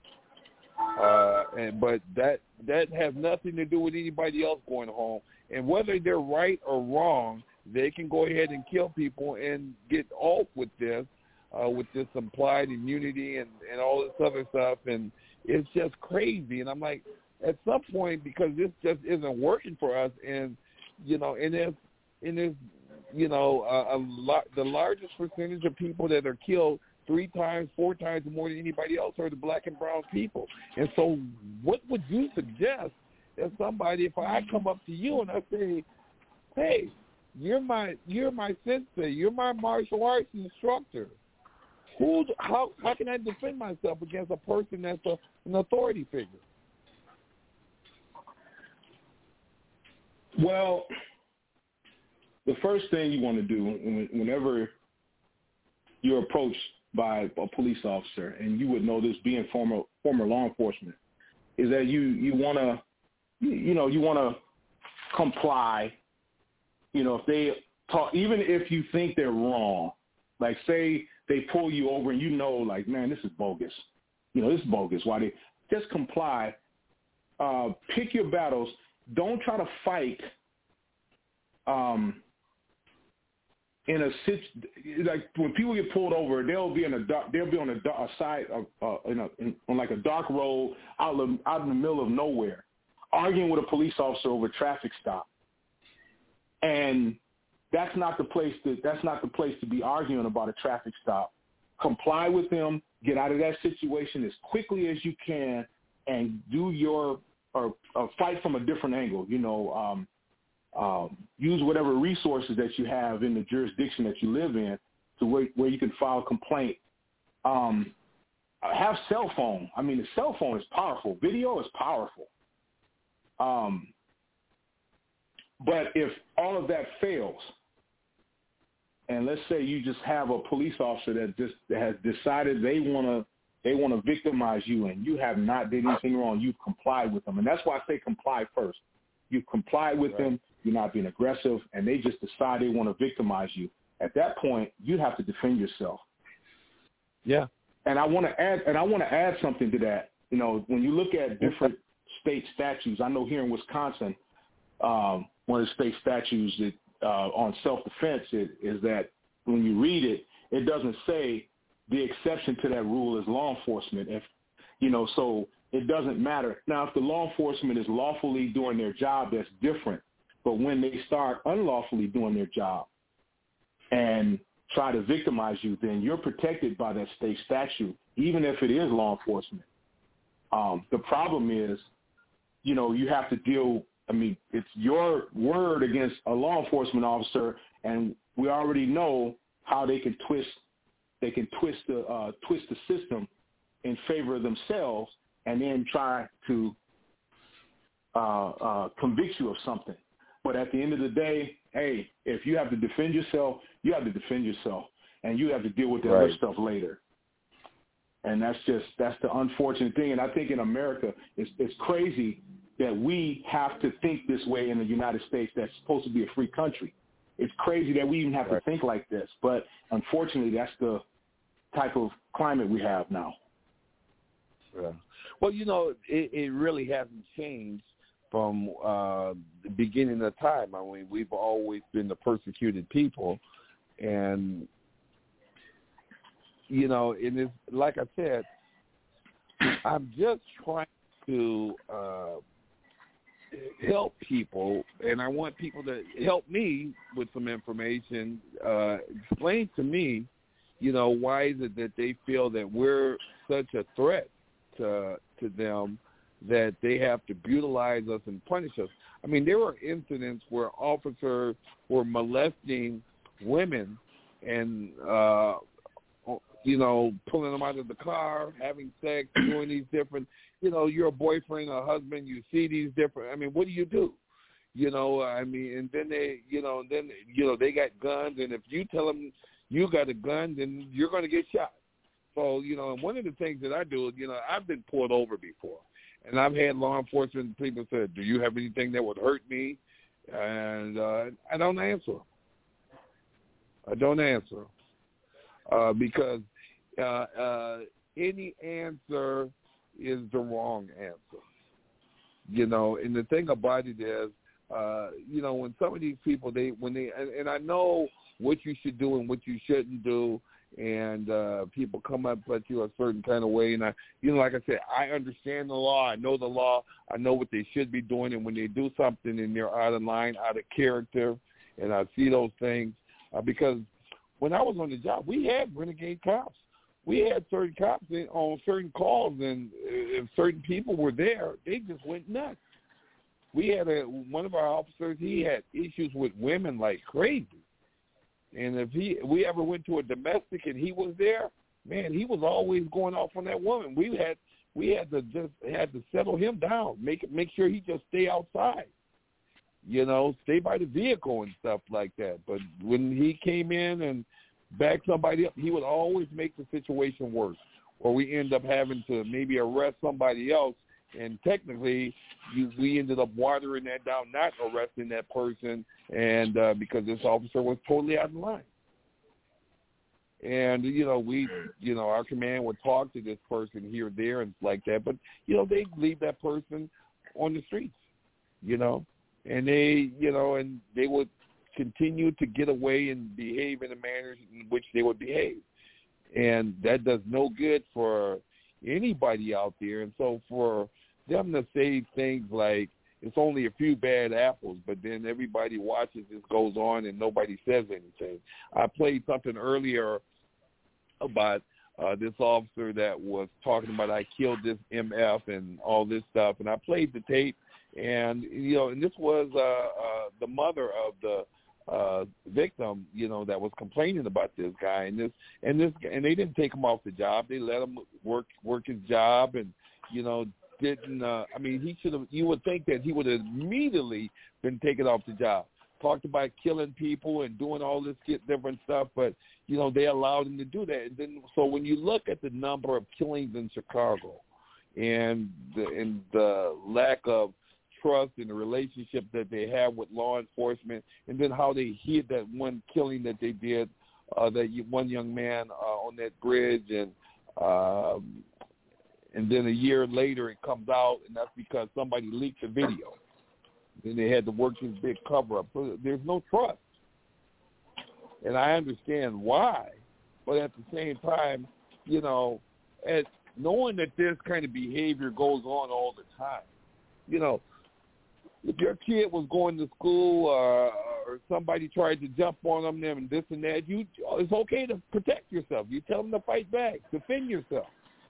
S5: But that has nothing to do with anybody else going home. And whether they're right or wrong, they can go ahead and kill people and get off with this implied immunity and all this other stuff. And it's just crazy. And I'm like, at some point, because this just isn't working for us, and, you know, and there's you know, the largest percentage of people that are killed 3 times, 4 times more than anybody else are the black and brown people. And so what would you suggest as somebody, if I come up to you and I say, hey, you're my sensei, you're my martial arts instructor, how can I defend myself against a person that's an authority figure?
S10: Well, the first thing you want to do whenever you're approached by a police officer, and you would know this being former law enforcement, is that you want to comply. You know, if they talk, even if you think they're wrong, like say they pull you over and you know, like, man, this is bogus. You know, this is bogus. Why they just comply? Pick your battles. Don't try to fight. In a like when people get pulled over, they'll be on a side of on like a dark road out in the middle of nowhere, arguing with a police officer over a traffic stop, and that's not the place to be arguing about a traffic stop. Comply with them, get out of that situation as quickly as you can, and do your or fight from a different angle. You know. Use whatever resources that you have in the jurisdiction that you live in to where you can file a complaint. have cell phone. I mean, the cell phone is powerful. Video is powerful. But if all of that fails, and let's say you just have a police officer that has decided they want to victimize you, and you have not did anything wrong, you've complied with them, and that's why I say comply first. You've complied with them. You're not being aggressive, and they just decide they want to victimize you. At that point, you have to defend yourself.
S5: Yeah.
S10: And I want to add something to that. You know, when you look at different state statutes, I know here in Wisconsin, one of the state statutes that on self-defense is that when you read it, it doesn't say the exception to that rule is law enforcement. If you know, so it doesn't matter. Now, if the law enforcement is lawfully doing their job, that's different. But when they start unlawfully doing their job and try to victimize you, then you're protected by that state statute, even if it is law enforcement. The problem is, you know, you have to deal. I mean, it's your word against a law enforcement officer, and we already know how they can twist the system in favor of themselves, and then try to convict you of something. But at the end of the day, hey, if you have to defend yourself, you have to defend yourself, and you have to deal with the other stuff later. And that's the unfortunate thing. And I think in America, it's crazy that we have to think this way in the United States that's supposed to be a free country. It's crazy that we even have to think like this. But unfortunately, that's the type of climate we have now.
S5: Yeah. Well, you know, it really hasn't changed from the beginning of time. I mean, we've always been the persecuted people. And, you know, and it's, like I said, I'm just trying to help people, and I want people to help me with some information, explain to me, you know, why is it that they feel that we're such a threat to them that they have to brutalize us and punish us. I mean, there were incidents where officers were molesting women and, you know, pulling them out of the car, having sex, doing these different, you know, you're a boyfriend or husband, you see these different, I mean, what do? You know, I mean, and then they, you know, they got guns, and if you tell them you got a gun, then you're going to get shot. So, you know, and one of the things that I do, you know, I've been pulled over before, and I've had law enforcement people say, do you have anything that would hurt me? And I don't answer. Because any answer is the wrong answer. You know, and the thing about it is, you know, when some of these people, and I know what you should do and what you shouldn't do, and people come up at you a certain kind of way, and I, you know, like I said, I understand the law, I know the law, I know what they should be doing, and when they do something and they're out of line, out of character, and I see those things, because when I was on the job, we had renegade cops. We had certain cops on certain calls, and if certain people were there, they just went nuts. We had one of our officers, he had issues with women like crazy. And if we ever went to a domestic and he was there, man, he was always going off on that woman. We had to settle him down, make sure he just stay outside. You know, stay by the vehicle and stuff like that. But when he came in and backed somebody up, he would always make the situation worse, or we end up having to maybe arrest somebody else, and technically we ended up watering that down, not arresting that person, and because this officer was totally out of line. And, you know, our command would talk to this person here, there, and like that, but, you know, they'd leave that person on the streets, you know, and they would continue to get away and behave in the manner in which they would behave. And that does no good for anybody out there. And so for them to say things like, it's only a few bad apples, but then everybody watches, this goes on, and nobody says anything. I played something earlier about this officer that was talking about, I killed this MF and all this stuff, and I played the tape, and, you know, and this was the mother of the victim, that was complaining about this guy, and they didn't take him off the job. They let him work his job, and didn't. He should have. You would think that he would have immediately been taken off the job. Talked about killing people and doing all this different stuff, but they allowed him to do that. And then, so when you look at the number of killings in Chicago, and the lack of trust in the relationship that they have with law enforcement, and then how they hid that one killing that they did, that one young man on that bridge, and then a year later it comes out, and that's because somebody leaked the video. Then they had to work this big cover-up. So there's no trust. And I understand why, but at the same time, at knowing that this kind of behavior goes on all the time, if your kid was going to school or somebody tried to jump on them and this and that, it's okay to protect yourself. You tell them to fight back, defend yourself.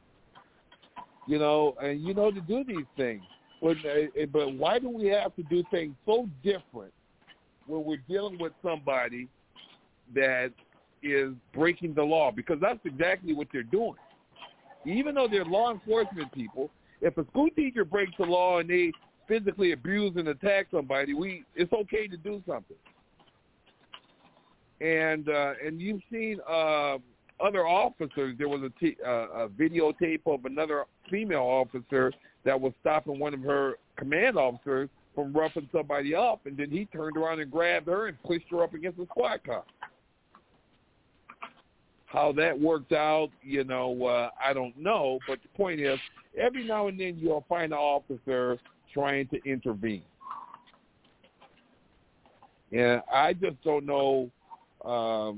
S5: And to do these things. But why do we have to do things so different when we're dealing with somebody that is breaking the law? Because that's exactly what they're doing. Even though they're law enforcement people, if a school teacher breaks the law and they physically abuse and attack somebody, it's okay to do something. And you've seen other officers. There was a videotape of another female officer that was stopping one of her command officers from roughing somebody up, and then he turned around and grabbed her and pushed her up against the squad car. How that worked out, I don't know. But the point is, every now and then you'll find an officer trying to intervene. And I just don't know, I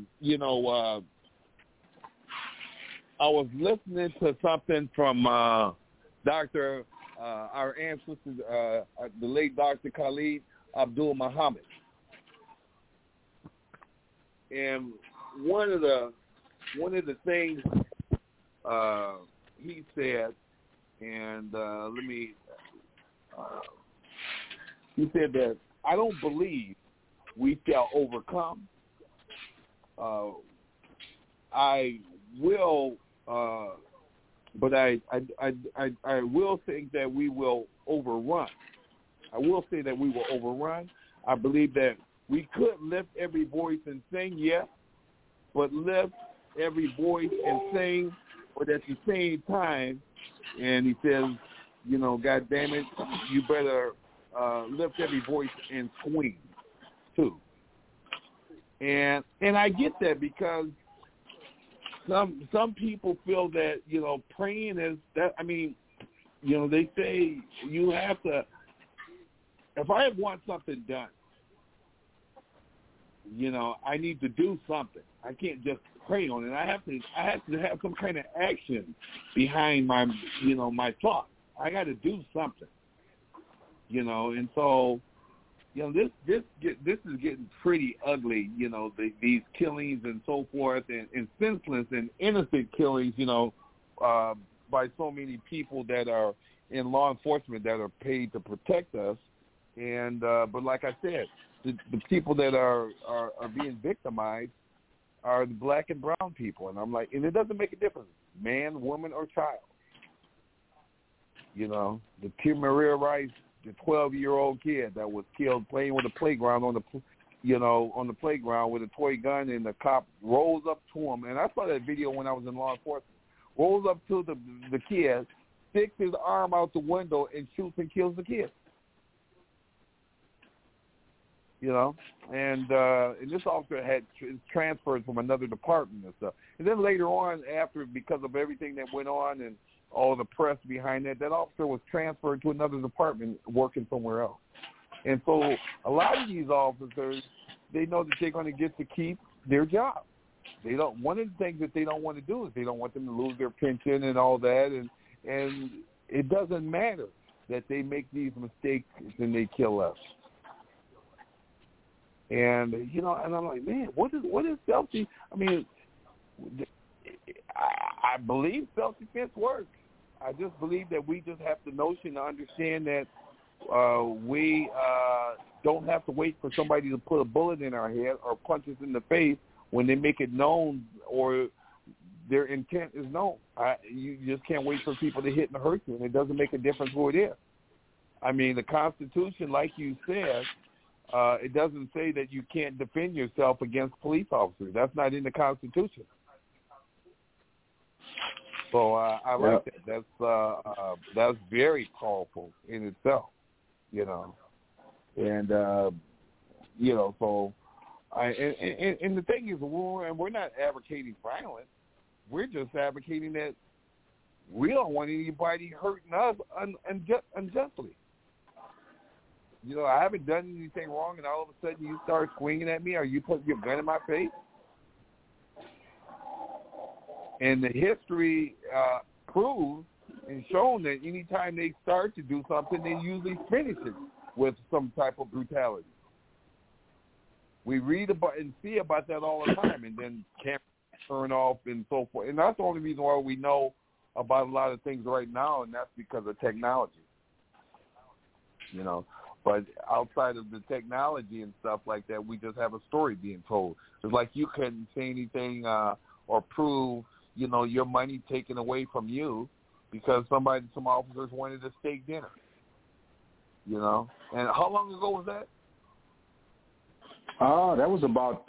S5: was listening to something from Dr. Our ancestor, the late Dr. Khalid Abdul Muhammad. And one of the things he said, and he said that I don't believe we shall overcome. I will, but I will think that we will overrun. I will say that we will overrun. I believe that we could lift every voice and sing, yes, but lift every voice and sing, but at the same time, and he says, God damn it, you better lift every voice and swing too. And I get that, because some people feel that, praying is that, they say you have to, if I want something done, I need to do something. I can't just pray on it. I have to have some kind of action behind my, my thought. I got to do something, and so, this is getting pretty ugly, these killings and so forth, and senseless and innocent killings, by so many people that are in law enforcement that are paid to protect us. And but like I said, the people that are being victimized are the black and brown people. And I'm like, and it doesn't make a difference, man, woman, or child. The Tia Maria Rice, the 12-year-old kid that was killed playing with a playground on the playground with a toy gun, and the cop rolls up to him. And I saw that video when I was in law enforcement. Rolls up to the kid, sticks his arm out the window, and shoots and kills the kid. And this officer had transferred from another department and stuff. And then later on, after, because of everything that went on and all the press behind that officer was transferred to another department working somewhere else. And so a lot of these officers, they know that they're going to get to keep their job. They don't. One of the things that they don't want to do is they don't want them to lose their pension and all that. And it doesn't matter that they make these mistakes and they kill us. And, and I'm like, man, what is self-defense? I believe self-defense works. I just believe that we just have the notion to understand that we don't have to wait for somebody to put a bullet in our head or punch us in the face when they make it known or their intent is known. You just can't wait for people to hit and hurt you, and it doesn't make a difference who it is. I mean, the Constitution, like you said, it doesn't say that you can't defend yourself against police officers. That's not in the Constitution. So I like that. That's very powerful in itself, you know. And you know, so and the thing is, we're not advocating violence. We're just advocating that we don't want anybody hurting us unjustly. You know, I haven't done anything wrong, and all of a sudden you start swinging at me, or you put your gun in my face. And the history proves and shown that anytime they start to do something, they usually finish it with some type of brutality. We read about and see about that all the time, and then cameras turn off and so forth. And that's the only reason why we know about a lot of things right now, and that's because of technology. You know, but outside of the technology and stuff like that, we just have a story being told. It's like you couldn't say anything or prove, you know, your money taken away from you because some officers wanted a steak dinner. You know, and how long ago was that?
S10: That was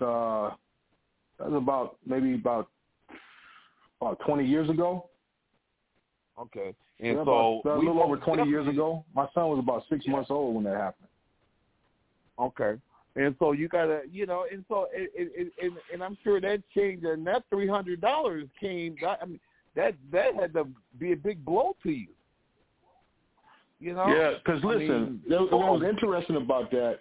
S10: about 20 years ago.
S5: Okay, and
S10: yeah,
S5: so
S10: a little over 20 years ago. My son was about 6 months old when that happened. Okay,
S5: and so you gotta, you know, and so and I'm sure that changed, and that $300 came. I mean, that had to be a big blow to you. You know?
S10: Yeah, because listen, what was interesting about that,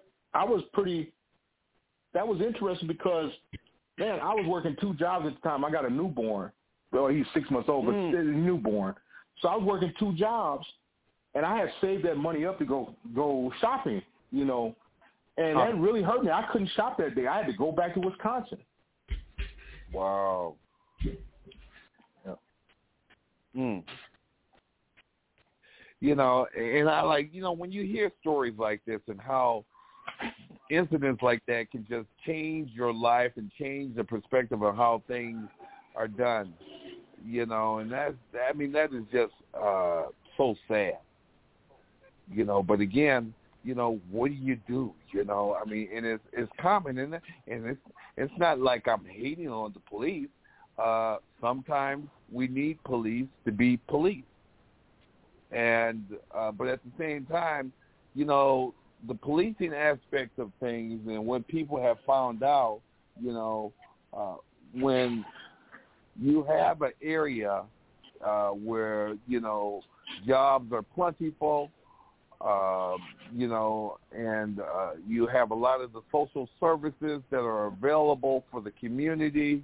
S10: that was interesting because, man, I was working 2 jobs at the time. I got a newborn. Well, he's 6 months old, but he's a newborn. So I was working 2 jobs, and I had saved that money up to go shopping, you know, and that really hurt me. I couldn't shop that day. I had to go back to Wisconsin.
S5: Wow.
S10: Yeah.
S5: You know, and I like, you know, when you hear stories like this and how incidents like that can just change your life and change the perspective of how things are done, you know, and that is just so sad, you know. But again, you know, what do? You know, I mean, and it's common, and it's not like I'm hating on the police. Sometimes we need police to be police, and but at the same time, you know, the policing aspect of things and what people have found out, you know, when you have an area where, you know, jobs are plentiful, you know, and you have a lot of the social services that are available for the community,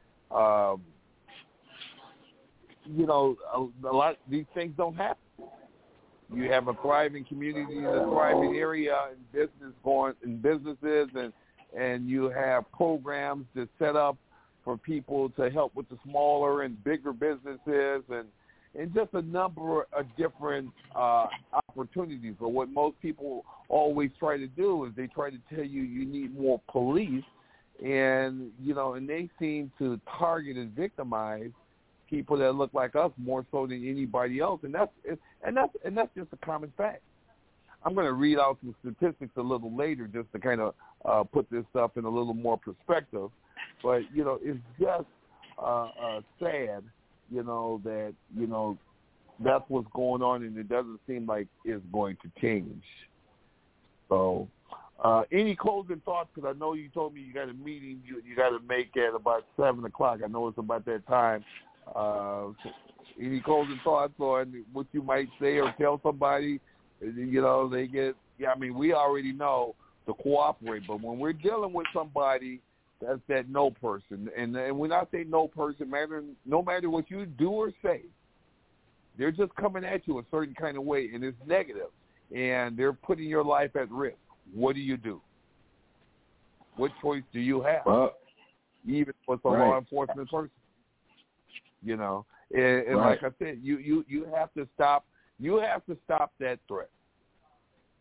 S5: you know, a lot of these things don't happen. You have a thriving community, a thriving area, and businesses, and you have programs that set up for people to help with the smaller and bigger businesses, and just a number of different opportunities. But what most people always try to do is they try to tell you need more police, and you know, and they seem to target and victimize people that look like us more so than anybody else, and that's just a common fact. I'm going to read out some statistics a little later just to kind of put this stuff in a little more perspective. But you know, it's just sad, you know, that you know that's what's going on, and it doesn't seem like it's going to change. So, any closing thoughts? Because I know you told me you got a meeting you got to make at about 7 o'clock. I know it's about that time. Any closing thoughts on what you might say or tell somebody? You know, they get. Yeah, I mean, we already know to cooperate, but when we're dealing with somebody that's that no person, and when I say no person, no matter what you do or say, they're just coming at you a certain kind of way, and it's negative, and they're putting your life at risk. What do? What choice do you have? Even with a law enforcement person, you know, and like I said, you have to stop. You have to stop that threat.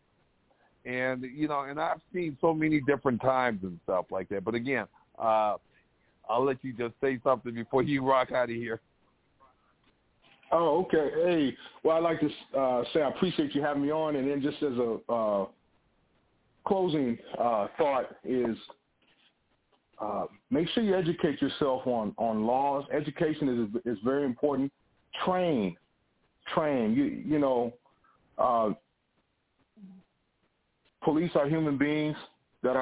S5: And, and I've seen so many different times and stuff like that. But again, I'll let you just say something before you rock out of here.
S10: Oh, okay. Hey, well, I'd like to say I appreciate you having me on. And then just as a closing thought is make sure you educate yourself on laws. Education is very important. Train. Police are human beings that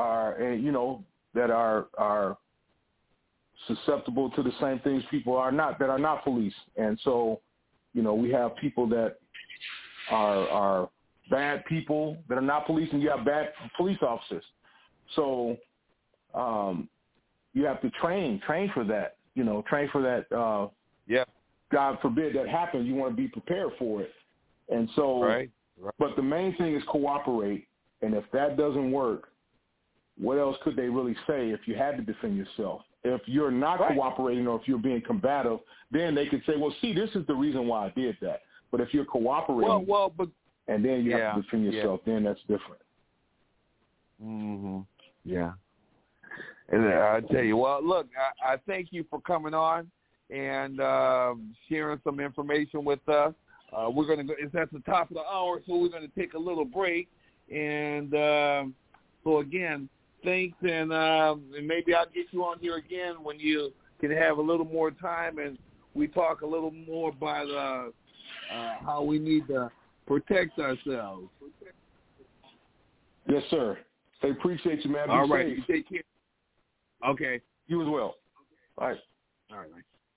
S10: are susceptible to the same things people are not police. And so, we have people that are bad people that are not police, and you have bad police officers. So you have to train for that, train for that. God forbid that happens. You want to be prepared for it. And so, right. But the main thing is cooperate. And if that doesn't work, what else could they really say if you had to defend yourself? If you're not cooperating or if you're being combative, then they could say, well, see, this is the reason why I did that. But if you're cooperating and then you have to defend yourself, then that's different.
S5: Mm-hmm. Yeah. And I tell you, well, look, I thank you for coming on and sharing some information with us. We're going to go. It's at the top of the hour, so we're going to take a little break. And so again, thanks, and maybe I'll get you on here again when you can have a little more time, and we talk a little more about how we need to protect ourselves.
S10: Yes, sir. I appreciate you, man.
S5: All right, you take care. Okay.
S10: You as well. All right.
S5: All right.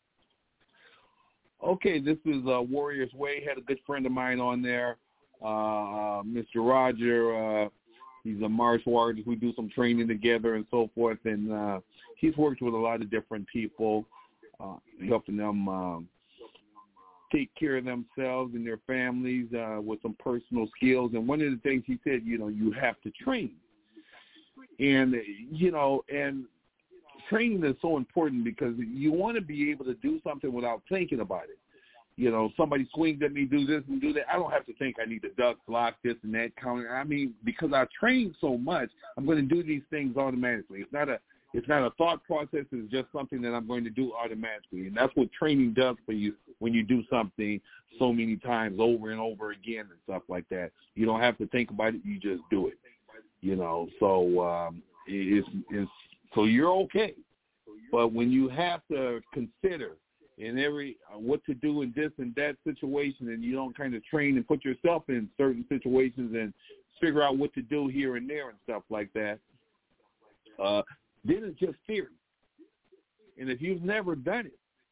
S5: Okay, this is Warriors Way. Had a good friend of mine on there, Mr. Roger. He's a martial artist. We do some training together and so forth, and he's worked with a lot of different people, helping them take care of themselves and their families with some personal skills. And one of the things he said, you have to train. And, and training is so important because you want to be able to do something without thinking about it. Somebody swings at me, do this and do that. I don't have to think I need to duck, block, this and that, counter. I mean, because I train so much, I'm going to do these things automatically. It's not a thought process. It's just something that I'm going to do automatically. And that's what training does for you when you do something so many times over and over again and stuff like that. You don't have to think about it. You just do it. So so you're okay. But when you have to consider in what to do in this and that situation, and you don't kind of train and put yourself in certain situations and figure out what to do here and there and stuff like that, then it's just theory. And if you've never done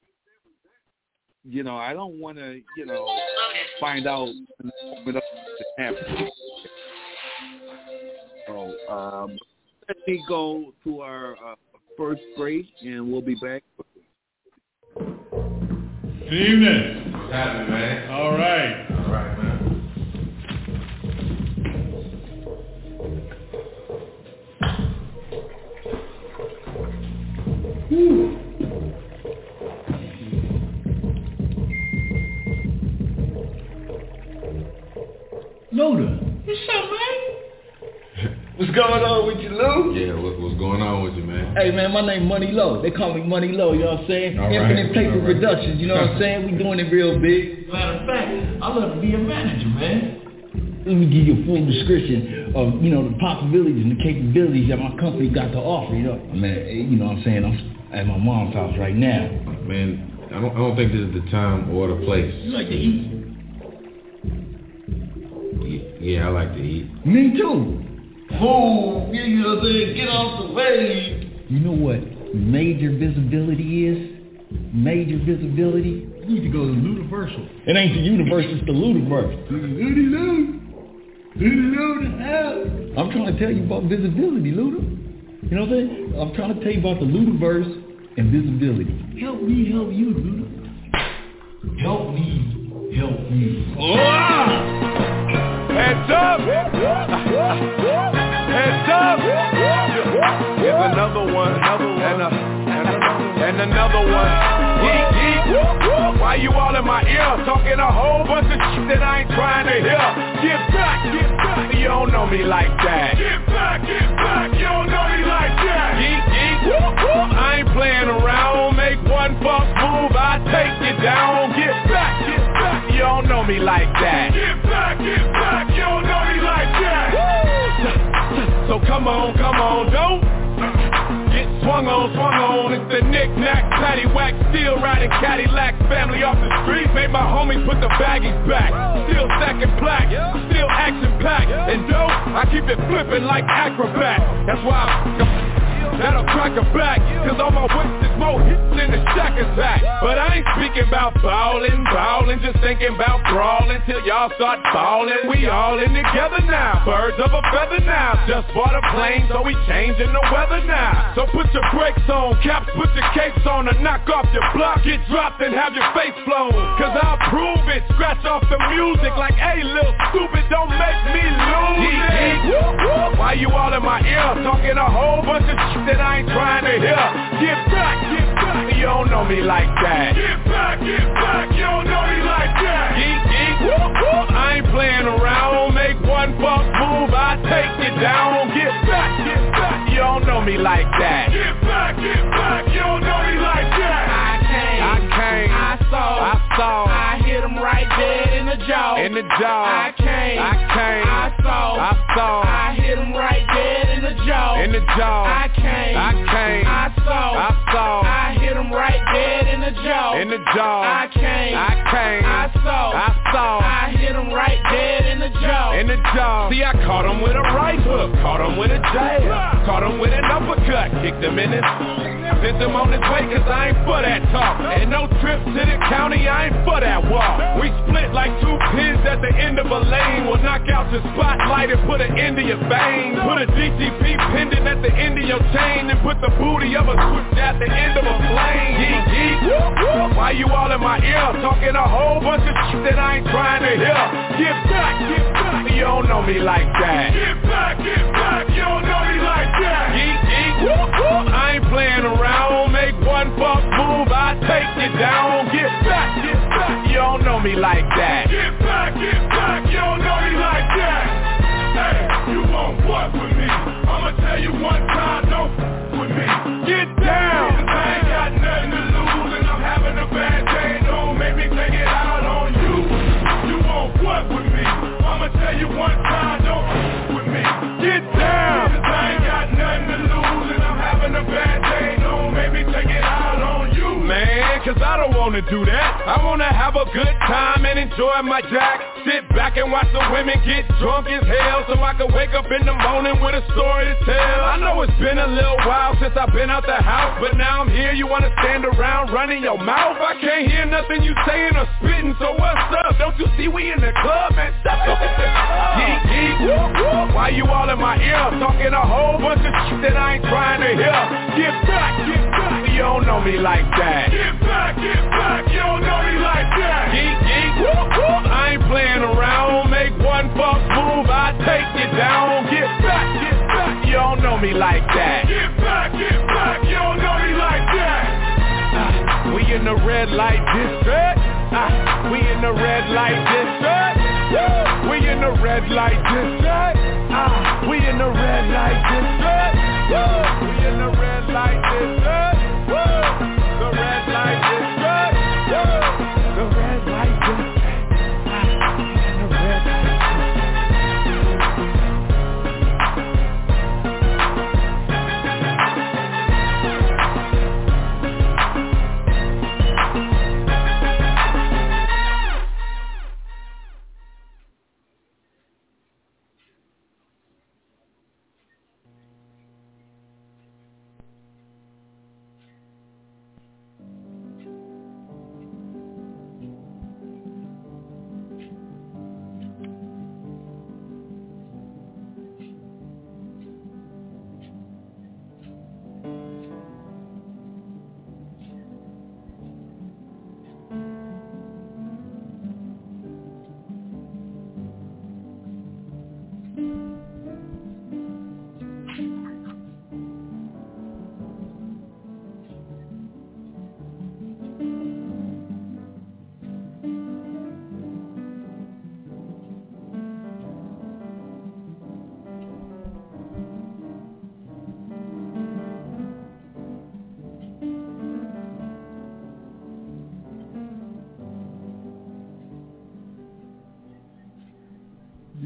S5: it, I don't want to, find out what happens. So let me go to our first break, and we'll be back.
S11: Good evening.
S12: What's happening, man?
S11: All right.
S12: All right, man.
S11: Woo. Luda, what's up, man?
S12: What's going on with you, Lou?
S13: Yeah, what's going on with you, man?
S14: Hey, man, my name Money Low. They call me Money Low, you know what I'm saying? Infinite Paper Productions, you know what I'm saying? We doing it real big.
S11: Matter of fact, I'd love to be a manager, man.
S14: Let me give you a full description of, the possibilities and the capabilities that my company got to offer, Man, you know what I'm saying? I'm at my mom's house right now.
S13: Man, I don't think this is the time or the place.
S11: You like to eat?
S13: Yeah, I like to eat.
S14: Me too.
S11: Oh, you know what I'm saying? Get off the way.
S14: You know what major visibility is? Major visibility?
S11: You need to go to Ludiversal.
S14: It ain't the universe, it's the Ludiverse.
S11: Luda.
S14: I'm trying to tell you about visibility, Luda. You know what I'm saying? I'm trying to tell you about the Ludiverse and visibility.
S11: Help me help you, Luda. Help me help you.
S15: Oh! Heads up! Heads up! Here's another one, and another one. Yeet. Why you all in my ear talking a whole bunch of shit that I ain't trying to hear? Get back to your don't know me like that. Get back, you don't know me like that. Geek, whoop, whoop. I ain't playing around. Make one false move, I take you down. Get back, you don't know me like that. Get back, you don't know me like that. So come on, don't get swung on. It's the knick-knack, paddywhack, still riding Cadillac. Family off the street, made my homies put the baggies back. Still stacking plaque, still action-packed. And dope, I keep it flipping like acrobat. That's why that'll crack a back, cause all my whips is more hits than the Shack Attack. But I ain't speaking about ballin', just thinking about brawling till y'all start ballin'. We all in together now, birds of a feather now. Just bought a plane, so we changing the weather now. So put your brakes on, caps, put your capes on, and knock off your block, get dropped and have your face blown. Cause I'll prove it, scratch off the music like, hey, little stupid, don't make me lose it. Why you all in my ear, talking a whole bunch of shit that I ain't trying to hear? Get back, you don't know me like that. Get back, you don't know me like that. Geek, whoop, whoop. I ain't playing around. Make one false move, I take you down. Get back, you don't know me like that. Get back, you don't know me like that. I came, I saw, I hit him right dead in the jaw. I came, I saw, I hit him right dead in the jaw. I came, I saw, I hit him right dead in the jaw. I came, I saw, I hit him right dead in the jaw. See, I caught him with a right hook, caught him with a jab, caught him with an uppercut, kicked him in his, sent him on his way cause I ain't for that talk. And no trips to the county, I ain't for that walk. We split like two pins at the end of a lane. We'll knock out your spotlight and put an end to your vein. Put a GTP pendant at the end of your chain and put the booty of a switch at the end of a plane. Geek, why you all in my ear talking a whole bunch of shit that I ain't trying to hear? Get back, you don't know me like that. Get back, you don't know me like that. Geek, I ain't playing around. Make one false move, I take you down. Get back, you don't know me like that. Get back, you don't know me like that. Hey, you won't fuck with me. I'ma tell you one time, don't with me. Get down. I ain't got nothing to lose and I'm having a bad day. Don't make me take it out on you. You won't fuck with me. I'ma tell you one time, don't with me. Get down. I ain't got nothing to lose and I'm having a bad day. Don't make me take it out on you. Man, cause I don't wanna do that. I wanna have a good time and enjoy my jack. Sit back and watch the women get drunk as hell so I can wake up in the morning with a story to tell. I know it's been a little while since I've been out the house, but now I'm here, you wanna stand around running your mouth? I can't hear nothing you saying or spitting, so what's up? Don't you see we in the club, man? Step up in the club. Geek, why you all in my ear talking a whole bunch of shit that I ain't trying to hear? Get back, you don't know me like that. Get back, you don't know me like that. Geek, I ain't playing around. Make one false move, I take you down. Get back, you don't know me like that. Get back, you don't know me like that. We in the red light district. We in the red light district. We in the red light district. We in the red light district. We in the red light district. The red light district. The red light district.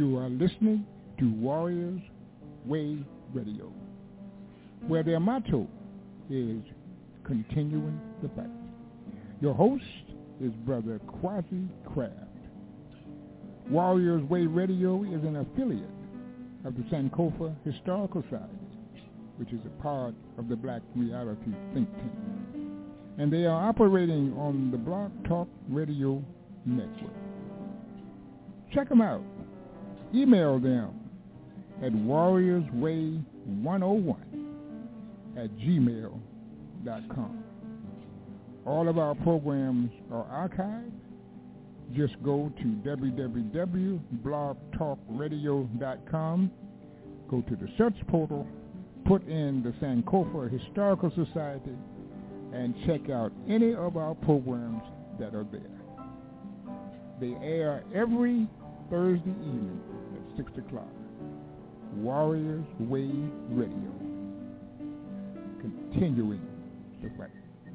S4: You are listening to Warriors Way Radio, where their motto is continuing the fight. Your host is Brother Quasi Craft. Warriors Way Radio is an affiliate of the Sankofa Historical Society, which is a part of the Black Reality Think Tank. And they are operating on the Blog Talk Radio Network. Check them out. Email them at warriorsway101@gmail.com. All of our programs are archived. Just go to www.blogtalkradio.com, go to the search portal, put in the Sankofa Historical Society, and check out any of our programs that are there. They air every Thursday evening at 6 o'clock. Warriors Way Radio, continuing the fight.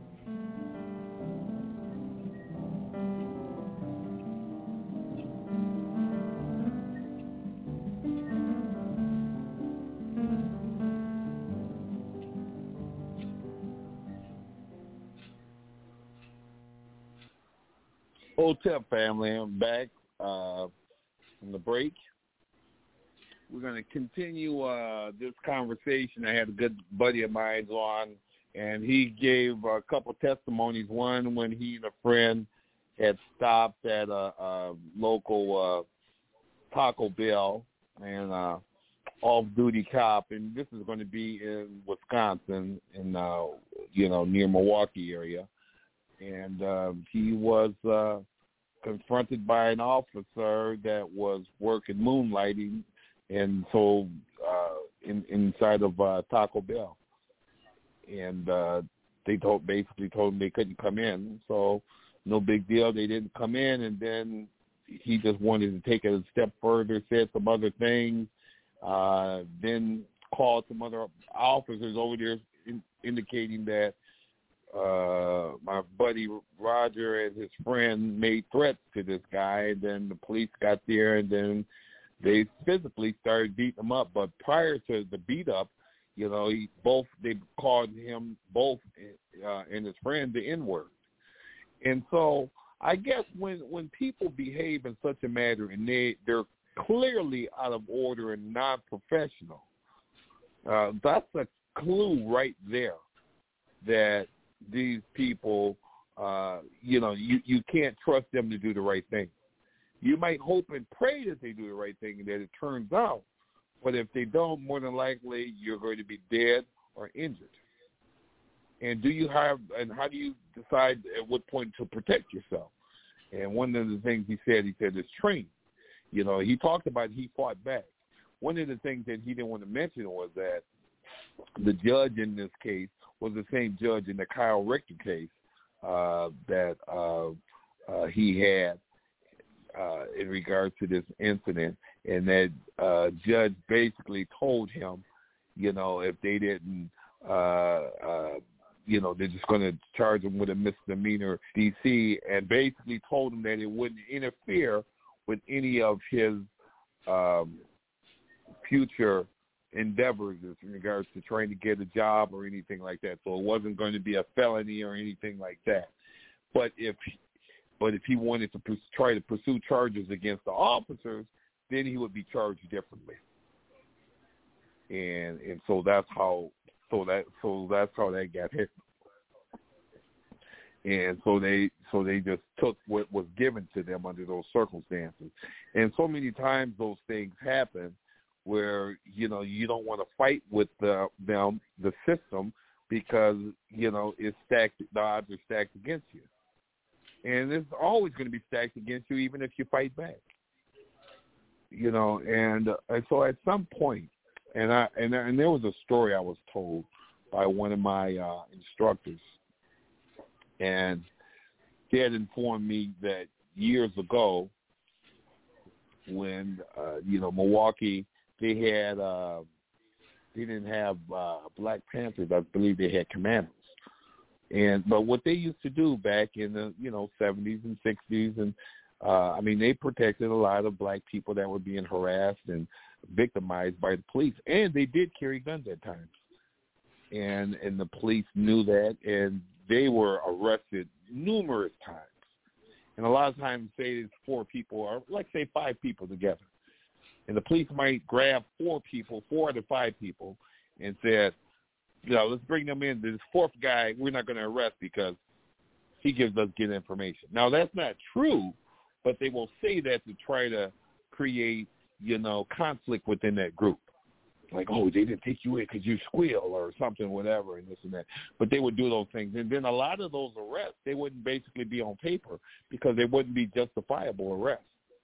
S5: Hotep family, I'm back from the break. We're going to continue this conversation. I had a good buddy of mine on, and he gave a couple testimonies. One, when he and a friend had stopped at a local Taco Bell, and off-duty cop, and this is going to be in Wisconsin, in near Milwaukee area, and he was confronted by an officer that was working moonlighting, and so inside of Taco Bell, and they basically told him they couldn't come in. So no big deal, they didn't come in, and then he just wanted to take it a step further, said some other things, then called some other officers over there indicating that my buddy Roger and his friend made threats to this guy, and then the police got there, and then they physically started beating him up. But prior to the beat up, they called him both and his friend the N-word. And so I guess when people behave in such a manner and they're clearly out of order and non-professional, that's a clue right there that these people, you can't trust them to do the right thing. You might hope and pray that they do the right thing and that it turns out, but if they don't, more than likely you're going to be dead or injured. And how do you decide at what point to protect yourself? And one of the things he said is training. He talked about he fought back. One of the things that he didn't want to mention was that the judge in this case was the same judge in the Kyle Richter case that he had in regards to this incident, and that judge basically told him, if they didn't, they're just going to charge him with a misdemeanor DC, and basically told him that it wouldn't interfere with any of his future endeavors in regards to trying to get a job or anything like that. So it wasn't going to be a felony or anything like that. But if he wanted to try to pursue charges against the officers, then he would be charged differently. And so that's how that got hit. And so they just took what was given to them under those circumstances. And so many times those things happen where you don't want to fight with the system, because it's stacked. The odds are stacked against you, and it's always going to be stacked against you, even if you fight back. And so at some point, and there was a story I was told by one of my instructors, and they had informed me that years ago, when Milwaukee, they didn't have Black Panthers. I believe they had Commandos. But what they used to do back in the 70s and 60s, and I mean, they protected a lot of black people that were being harassed and victimized by the police, and they did carry guns at times. And the police knew that, and they were arrested numerous times. And a lot of times, say it's 4 people, or like say 5 people together. And the police might grab 4 out of 5 people, and said, let's bring them in. This 4th guy, we're not going to arrest because he gives us good information. Now, that's not true, but they will say that to try to create, conflict within that group. Like, oh, they didn't take you in because you squeal or something, whatever, and this and that. But they would do those things. And then a lot of those arrests, they wouldn't basically be on paper because they wouldn't be justifiable arrests.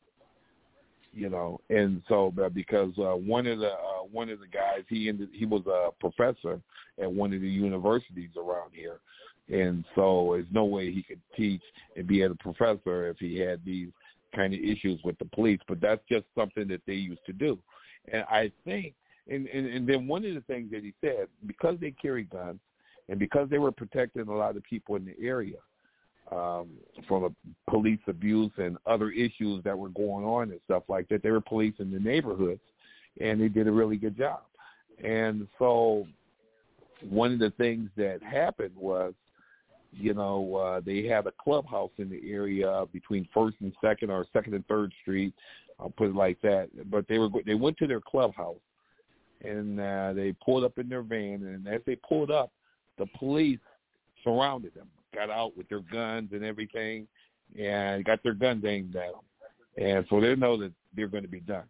S5: And so because one of the guys, he was a professor at one of the universities around here. And so there's no way he could teach and be a professor if he had these kind of issues with the police. But that's just something that they used to do. And I think, and then one of the things that he said, because they carried guns and because they were protecting a lot of people in the area from police abuse and other issues that were going on and stuff like that, they were policing the neighborhoods, and they did a really good job. And so one of the things that happened was, they had a clubhouse in the area between 1st and 2nd or 2nd and 3rd Street, I'll put it like that. But they went to their clubhouse, and they pulled up in their van, and as they pulled up, the police surrounded them, got out with their guns and everything, and got their guns aimed at them. And so they know that they're going to be done.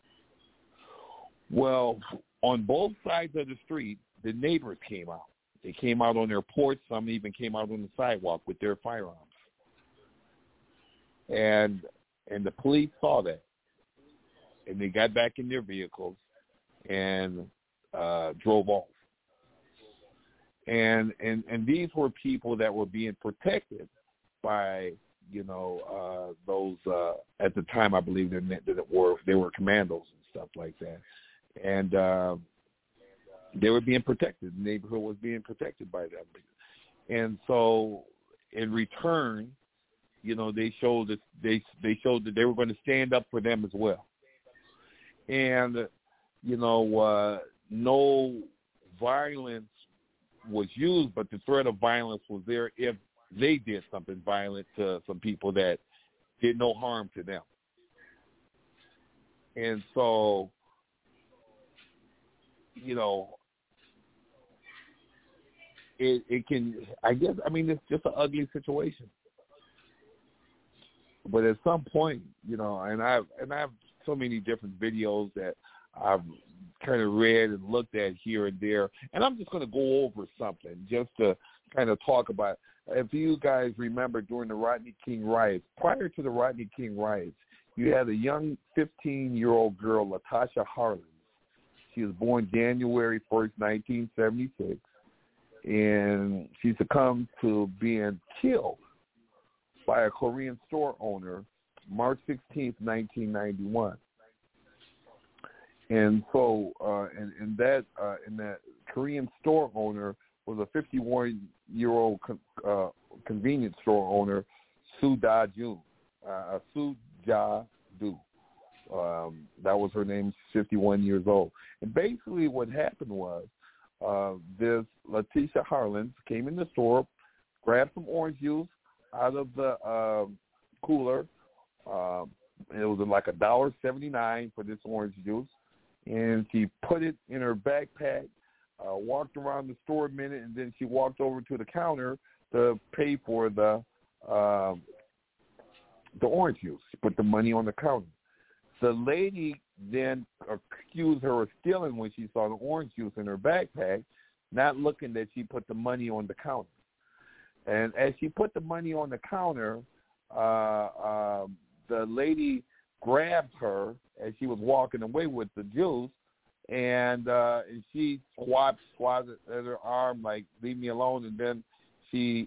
S5: Well, on both sides of the street, the neighbors came out. They came out on their porch. Some even came out on the sidewalk with their firearms. And the police saw that. And they got back in their vehicles and drove off. And these were people that were being protected by, those, at the time, I believe they were commandos and stuff like that. And they were being protected. The neighborhood was being protected by them. And so in return, they showed that they were going to stand up for them as well. And, no violence was used, but the threat of violence was there if they did something violent to some people that did no harm to them. And so, it can, I guess, it's just an ugly situation. But at some point, and I have so many different videos that I've kind of read and looked at here and there, and I'm just going to go over something just to kind of talk about. If you guys remember during the Rodney King riots, prior to the Rodney King riots, you had a young 15-year-old girl, Latasha Harlins. She was born January 1st, 1976, and she succumbed to being killed by a Korean store owner March 16th, 1991. And so, and that Korean store owner was a 51-year-old convenience store owner, Soo Da-jun, Soo Ja-do. That was her name, 51 years old. And basically what happened was this Latasha Harlins came in the store, grabbed some orange juice out of the cooler. It was like $1.79 for this orange juice. And she put it in her backpack, walked around the store a minute, and then she walked over to the counter to pay for the orange juice. She put the money on the counter. The lady then accused her of stealing when she saw the orange juice in her backpack, not looking that she put the money on the counter. And as she put the money on the counter, the lady grabbed her as she was walking away with the juice, and she swatted at her arm like, leave me alone, and then she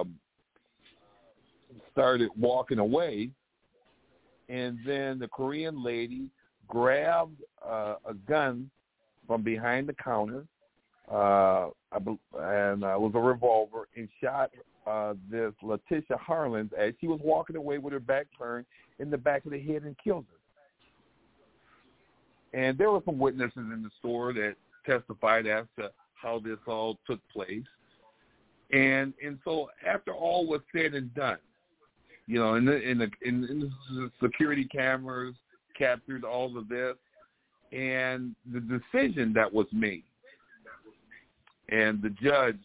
S5: started walking away. And then the Korean lady grabbed a gun from behind the counter, was a revolver, and shot this Letitia Harlan as she was walking away with her back turned in the back of the head and killed her. And there were some witnesses in the store that testified as to how this all took place. And so after all was said and done, you know, in the security cameras captured all of this, and the decision that was made, and the judge,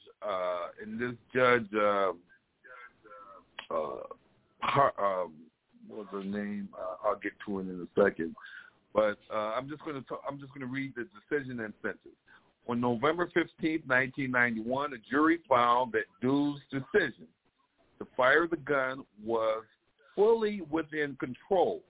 S5: what was her name? I'll get to it in a second, but I'm just going to read the decision and sentence. On November 15, 1991, a jury found that Du's decision to fire the gun was fully within control.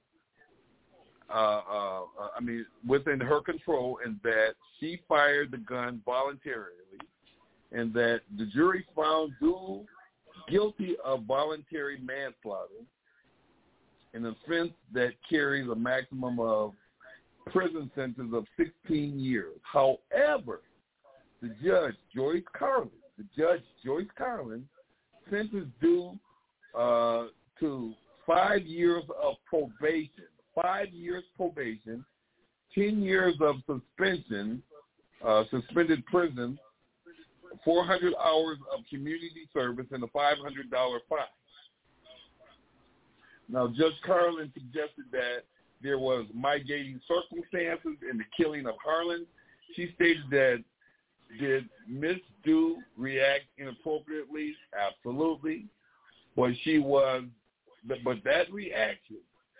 S5: Within her control, and that she fired the gun voluntarily, and that the jury found Du guilty of voluntary manslaughter, an offense that carries a maximum of prison sentence of 16 years. However, the judge, Joyce Carlin, sentenced Du to 5 years of probation. 5 years probation, 10 years of suspension, suspended prison, 400 hours of community service, and a $500 fine. Now, Judge Carlin suggested that there was mitigating circumstances in the killing of Harlan. She stated that, did Miss Du react inappropriately? Absolutely. But that reaction,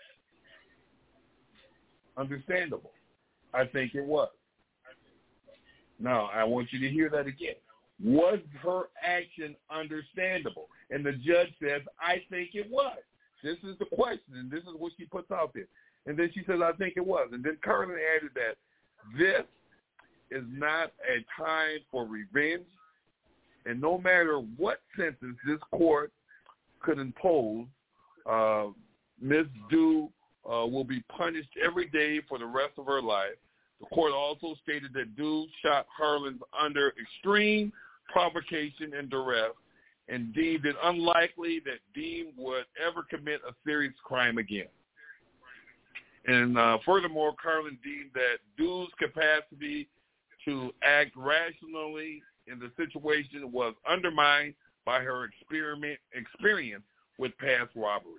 S5: understandable. I think it was. Now, I want you to hear that again. Was her action understandable? And the judge says, I think it was. This is the question, and this is what she puts out there. And then she says, I think it was. And then Carlin added that this is not a time for revenge, and no matter what sentence this court could impose, Ms. Du will be punished every day for the rest of her life. The court also stated that Du shot Harlan under extreme provocation and duress, and deemed it unlikely that Dean would ever commit a serious crime again. And furthermore, Carlin deemed that Du's capacity to act rationally in the situation was undermined by her experience with past robberies.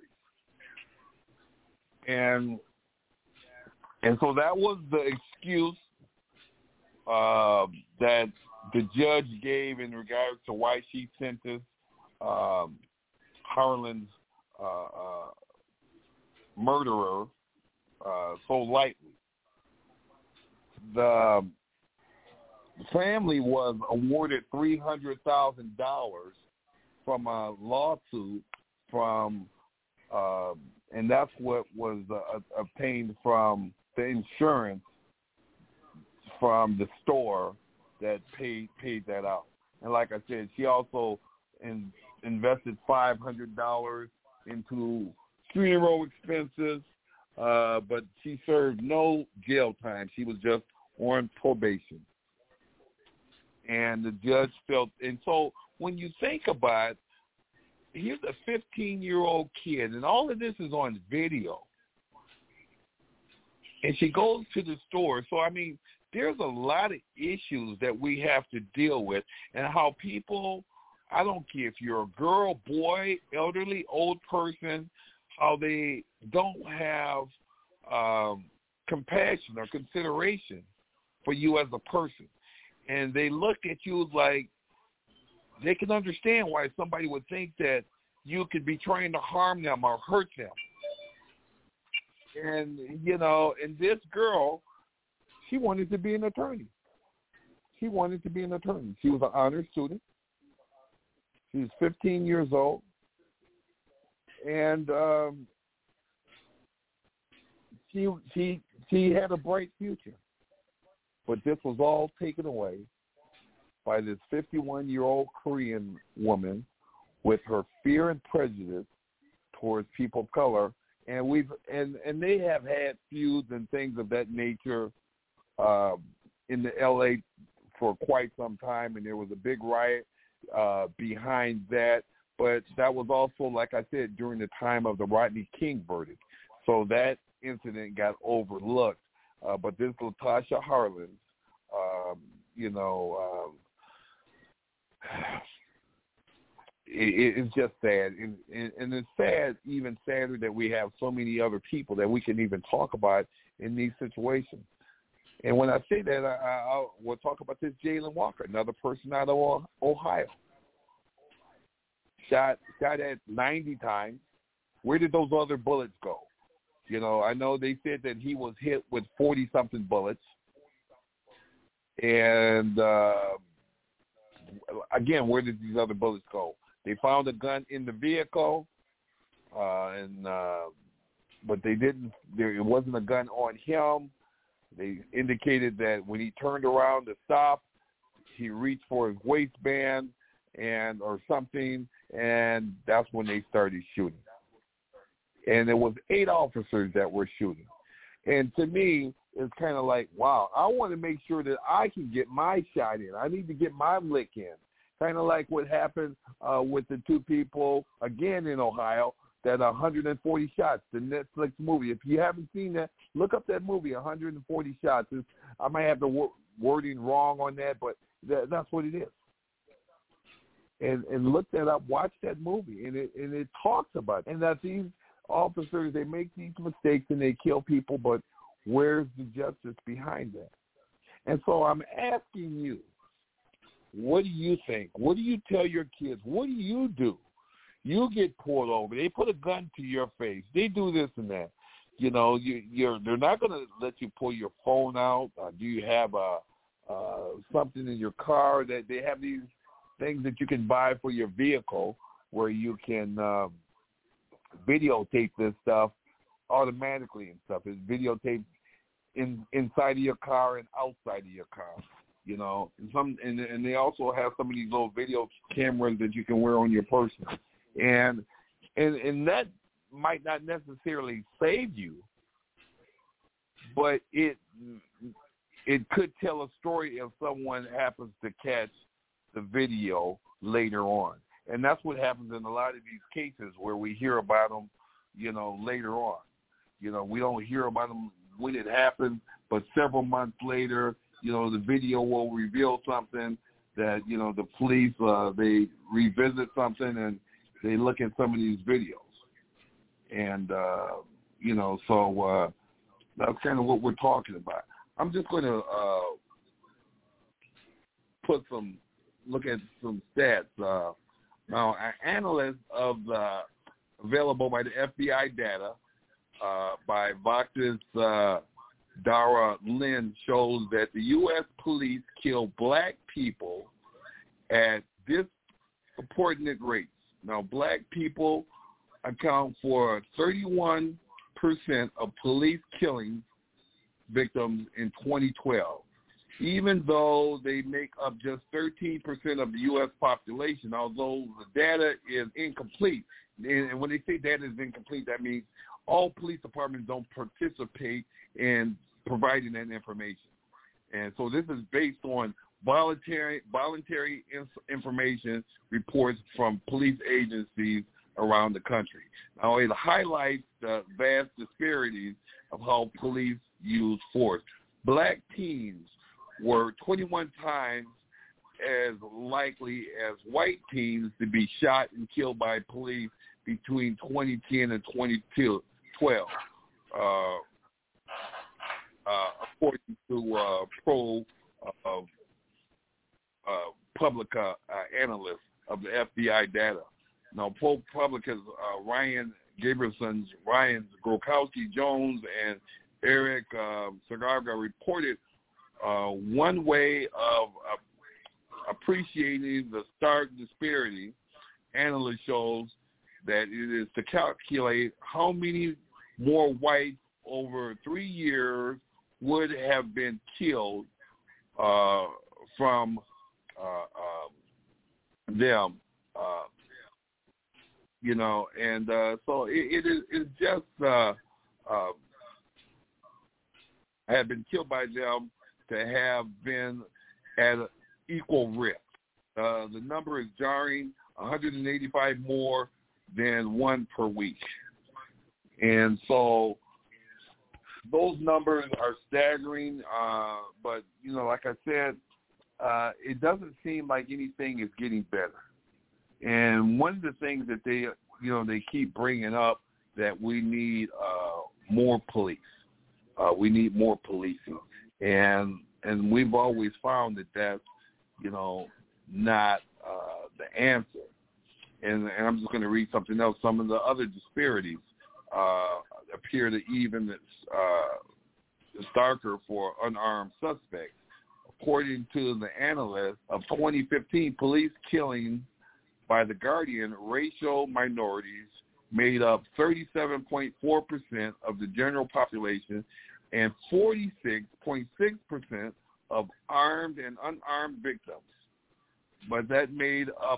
S5: And so that was the excuse that the judge gave in regards to why she sentenced Harlan's murderer so lightly. The family was awarded $300,000 from a lawsuit from, and that's what was obtained from the insurance from the store that paid that out. And like I said, she also invested $500 into funeral expenses, but she served no jail time. She was just on probation. And the judge felt, and so when you think about it, here's a 15-year-old kid, and all of this is on video. And she goes to the store. So, I mean, there's a lot of issues that we have to deal with, and how people, I don't care if you're a girl, boy, elderly, old person, how they don't have compassion or consideration for you as a person. And they look at you like they can understand why somebody would think that you could be trying to harm them or hurt them. And, you know, and this girl, she wanted to be an attorney. She wanted to be an attorney. She was an honor student. She was 15 years old. And she had a bright future. But this was all taken away by this 51-year-old Korean woman with her fear and prejudice towards people of color. And they have had feuds and things of that nature in the LA for quite some time, and there was a big riot behind that. But that was also, like I said, during the time of the Rodney King verdict. So that incident got overlooked. But this LaTosha Harlins, it's just sad. And it's sad, even sadder, that we have so many other people that we can even talk about in these situations. And when I say that, I will talk about this Jayland Walker, another person out of Ohio. Shot at 90 times. Where did those other bullets go? I know they said that he was hit with 40-something bullets. And, again, where did these other bullets go? They found a gun in the vehicle, but they didn't. It wasn't a gun on him. They indicated that when he turned around to stop, he reached for his waistband or something, and that's when they started shooting. And there was 8 officers that were shooting. And to me, it's kind of like, wow, I want to make sure that I can get my shot in. I need to get my lick in. Kind of like what happened with the 2 people, again, in Ohio, that 140 shots, the Netflix movie. If you haven't seen that, look up that movie, 140 shots. I might have the wording wrong on that, but that's what it is. And look that up, watch that movie, and it talks about it. And that these officers, they make these mistakes and they kill people, but where's the justice behind that? And so I'm asking you, what do you think? What do you tell your kids? What do you do? You get pulled over. They put a gun to your face. They do this and that. They're not going to let you pull your phone out. Do you have something in your car? That they have these things that you can buy for your vehicle where you can videotape this stuff automatically and stuff. It's videotaped inside of your car and outside of your car. And they also have some of these little video cameras that you can wear on your person, and that might not necessarily save you, but it could tell a story if someone happens to catch the video later on. And that's what happens in a lot of these cases where we hear about them, later on. We don't hear about them when it happened, but several months later, the video will reveal something that, the police, they revisit something and they look at some of these videos. And, so that's kind of what we're talking about. I'm just going to look at some stats. Now, an analyst of the available by the FBI data by Vox's Dara Lynn shows that the U.S. police kill black people at disproportionate rates. Now, black people account for 31% of police killing victims in 2012, even though they make up just 13% of the U.S. population, although the data is incomplete. And when they say data is incomplete, that means all police departments don't participate in providing that information. And so this is based on voluntary information reports from police agencies around the country. Now, it highlights the vast disparities of how police use force. Black teens were 21 times as likely as white teens to be shot and killed by police between 2010 and 2012, according to ProPublica analysts of the FBI data. Now, ProPublica's Ryan Gabrielson's, Ryan Grokowski Jones, and Eric Sagaga reported one way of appreciating the stark disparity. Analyst shows that it is to calculate how many more whites over 3 years would have been killed from them, and so it's just have been killed by them to have been at an equal risk. The number is jarring, 185 more than one per week. And so those numbers are staggering, but, like I said, it doesn't seem like anything is getting better. And one of the things that they keep bringing up that we need more police. We need more policing. And we've always found that that's, not the answer. And I'm just going to read something else. Some of the other disparities appear to even starker for unarmed suspects. According to the analyst of 2015 police killings by The Guardian, racial minorities made up 37.4% of the general population and 46.6% of armed and unarmed victims. But that made up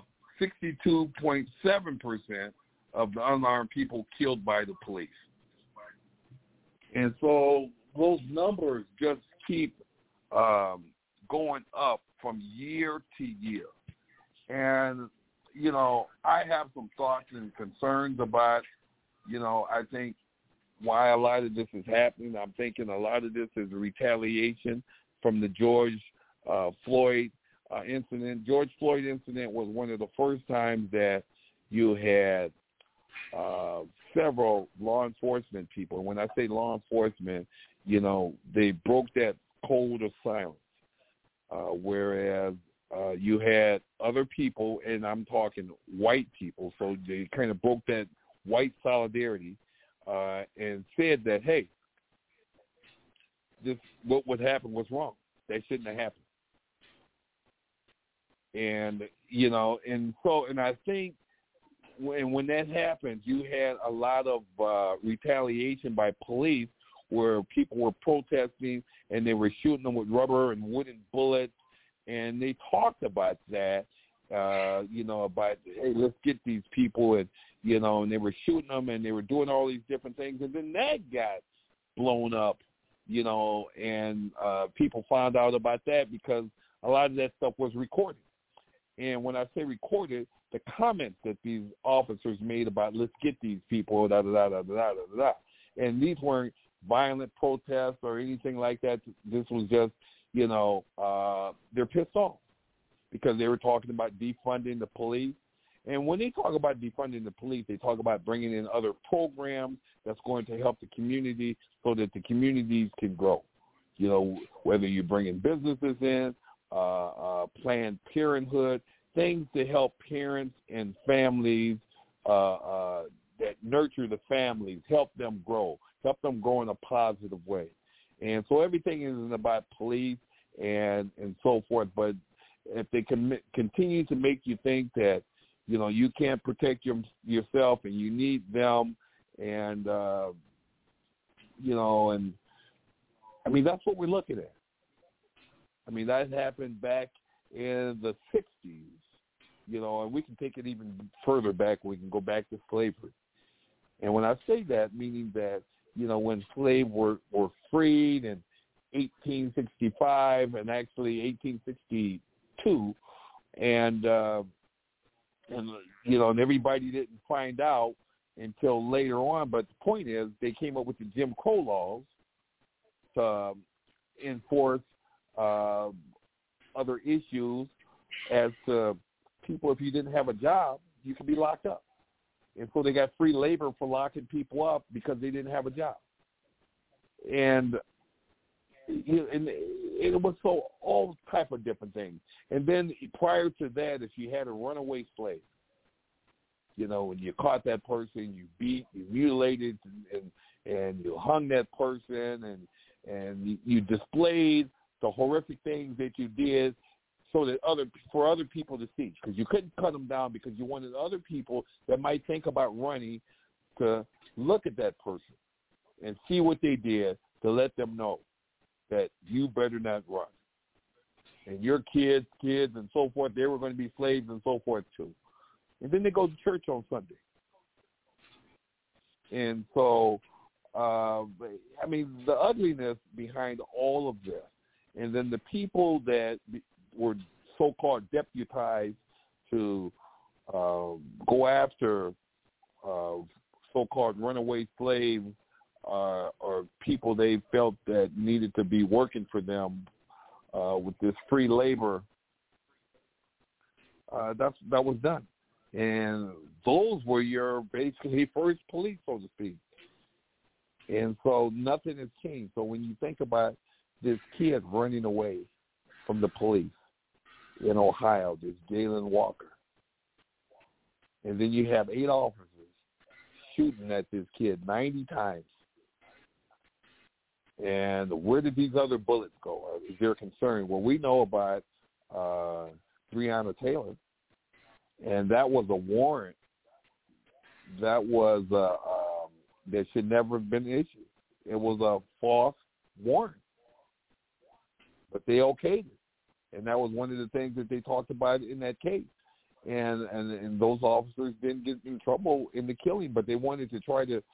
S5: 62.7% of the unarmed people killed by the police. And so those numbers just keep going up from year to year. And, I have some thoughts and concerns about, I think why a lot of this is happening. I'm thinking a lot of this is retaliation from the George Floyd incident. George Floyd incident was one of the first times that you had several law enforcement people. And when I say law enforcement, they broke that code of silence, whereas you had other people, and I'm talking white people, so they kind of broke that white solidarity and said that, hey, what would happen was wrong. That shouldn't have happened. And, and I think when that happens, you had a lot of retaliation by police where people were protesting and they were shooting them with rubber and wooden bullets. And they talked about that, about, hey, let's get these people. And, and they were shooting them and they were doing all these different things. And then that got blown up, and people found out about that because a lot of that stuff was recorded. And when I say recorded, the comments that these officers made about let's get these people, da-da-da-da-da-da-da-da. And these weren't violent protests or anything like that. This was just, they're pissed off because they were talking about defunding the police. And when they talk about defunding the police, they talk about bringing in other programs that's going to help the community so that the communities can grow. Whether you bring in businesses in, Planned Parenthood, things to help parents and families that nurture the families, help them grow in a positive way. And so everything isn't about police and so forth. But if they can continue to make you think that, you can't protect yourself and you need them and, and I mean, that's what we're looking at. I mean, that happened back in the 60s, and we can take it even further back. We can go back to slavery. And when I say that, meaning that, when slaves were freed in 1865 and actually 1862, and everybody didn't find out until later on. But the point is, they came up with the Jim Crow laws to enforce other issues as to people. If you didn't have a job, you could be locked up. And so they got free labor for locking people up because they didn't have a job. And it was so all type of different things. And then prior to that, if you had a runaway slave, when you caught that person, you beat, you mutilated, and you hung that person, and you displayed the horrific things that you did so that for other people to see, because you couldn't cut them down because you wanted other people that might think about running to look at that person and see what they did to let them know that you better not run. And your kids and so forth, they were going to be slaves and so forth too. And then they go to church on Sunday. And so, the ugliness behind all of this, and then the people that were so-called deputized to go after so-called runaway slaves or people they felt that needed to be working for them with this free labor. That was done. And those were your basically first police, so to speak. And so nothing has changed. So when you think about this kid running away from the police in Ohio, this Galen Walker, and then you have 8 officers shooting at this kid 90 times. And where did these other bullets go? Is there concern? Well, we know about Breonna Taylor, and that was a warrant. That was that should never have been issued. It was a false warrant, but they okayed it, and that was one of the things that they talked about in that case. And those officers didn't get in trouble in the killing, but they wanted to try to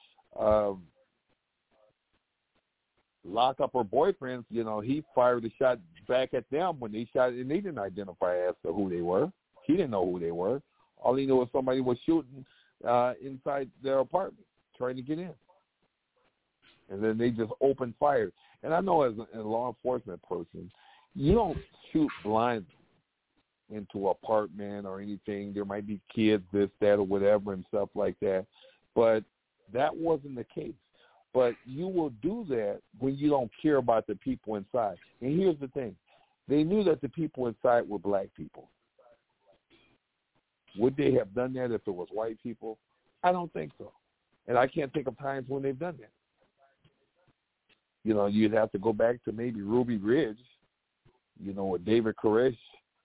S5: lock up her boyfriends. You know, he fired a shot back at them when they shot, and they didn't identify as to who they were. He didn't know who they were. All he knew was somebody was shooting inside their apartment, trying to get in. And then they just opened fire. And I know as a law enforcement person, you don't shoot blindly into an apartment or anything. There might be kids, this, that, or whatever, and stuff like that. But that wasn't the case. But you will do that when you don't care about the people inside. And here's the thing. They knew that the people inside were black people. Would they have done that if it was white people? I don't think so. And I can't think of times when they've done that. You know, you'd have to go back to maybe Ruby Ridge, you know, with David Koresh,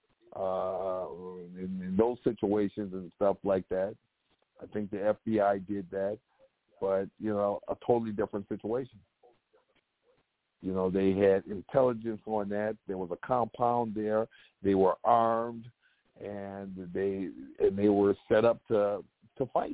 S5: in those situations and stuff like that. I think the FBI did that. But, you know, a totally different situation. You know, they had intelligence on that. There was a compound there. They were armed, and they were set up to fight.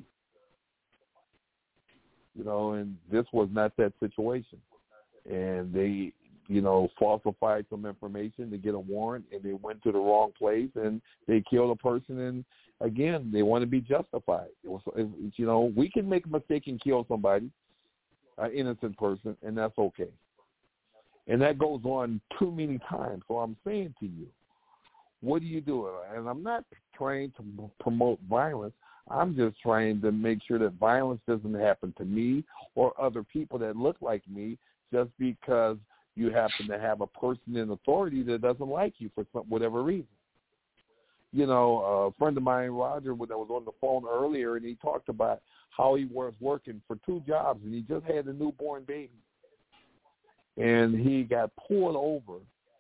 S5: You know, and this was not that situation. And they, you know, falsified some information to get a warrant, and they went to the wrong place, and they killed a person. And again, they want to be justified. You know, we can make a mistake and kill somebody, an innocent person, and that's okay. And that goes on too many times. So I'm saying to you, what do you do? And I'm not trying to promote violence. I'm just trying to make sure that violence doesn't happen to me or other people that look like me just because you happen to have a person in authority that doesn't like you for whatever reason. You know, a friend of mine, Roger, that was on the phone earlier, and he talked about how he was working for 2 jobs, and he just had a newborn baby. And he got pulled over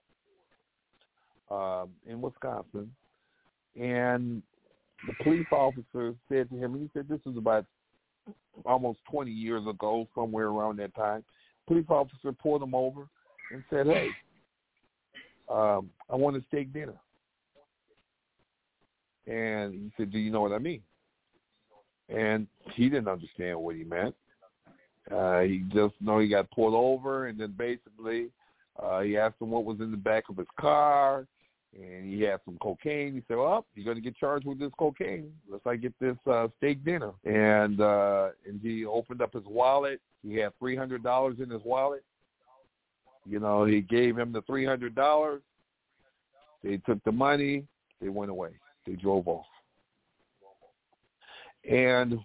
S5: in Wisconsin, and the police officer said to him, and he said this was about almost 20 years ago, somewhere around that time. Police officer pulled him over and said, hey, I want a steak dinner. And he said, do you know what I mean? And he didn't understand what he meant. He just know he got pulled over, and then basically he asked him what was in the back of his car, and he had some cocaine. He said, well, you're going to get charged with this cocaine unless I get this steak dinner. And he opened up his wallet. He had $300 in his wallet. You know, he gave him the $300. They took the money. They went away. They drove off. And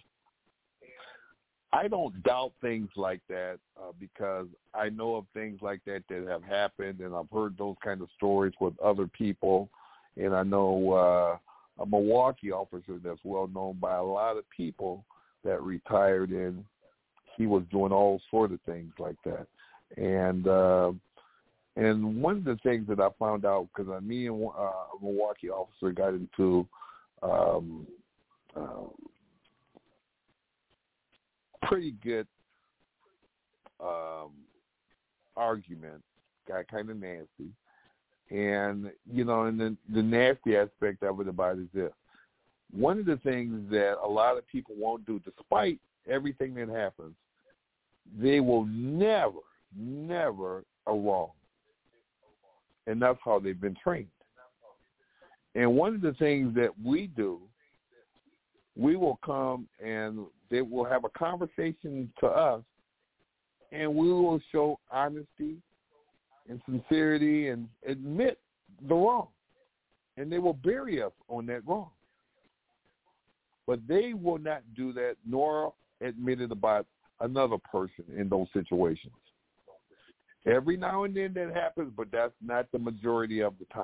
S5: I don't doubt things like that because I know of things like that that have happened, and I've heard those kind of stories with other people. And I know a Milwaukee officer that's well known by a lot of people that retired, and he was doing all sorts of things like that. And one of the things that I found out, because me and a Milwaukee officer got into pretty good argument, got kind of nasty. And, you know, and the nasty aspect of it about it is this. One of the things that a lot of people won't do, despite everything that happens, they will never are wrong. And that's how they've been trained. And one of the things that we do, we will come and they will have a conversation to us, and we will show honesty and sincerity and admit the wrong. And they will bury us on that wrong. But they will not do that, nor admit it about another person in those situations. Every now and then that happens, but that's not the majority of the time.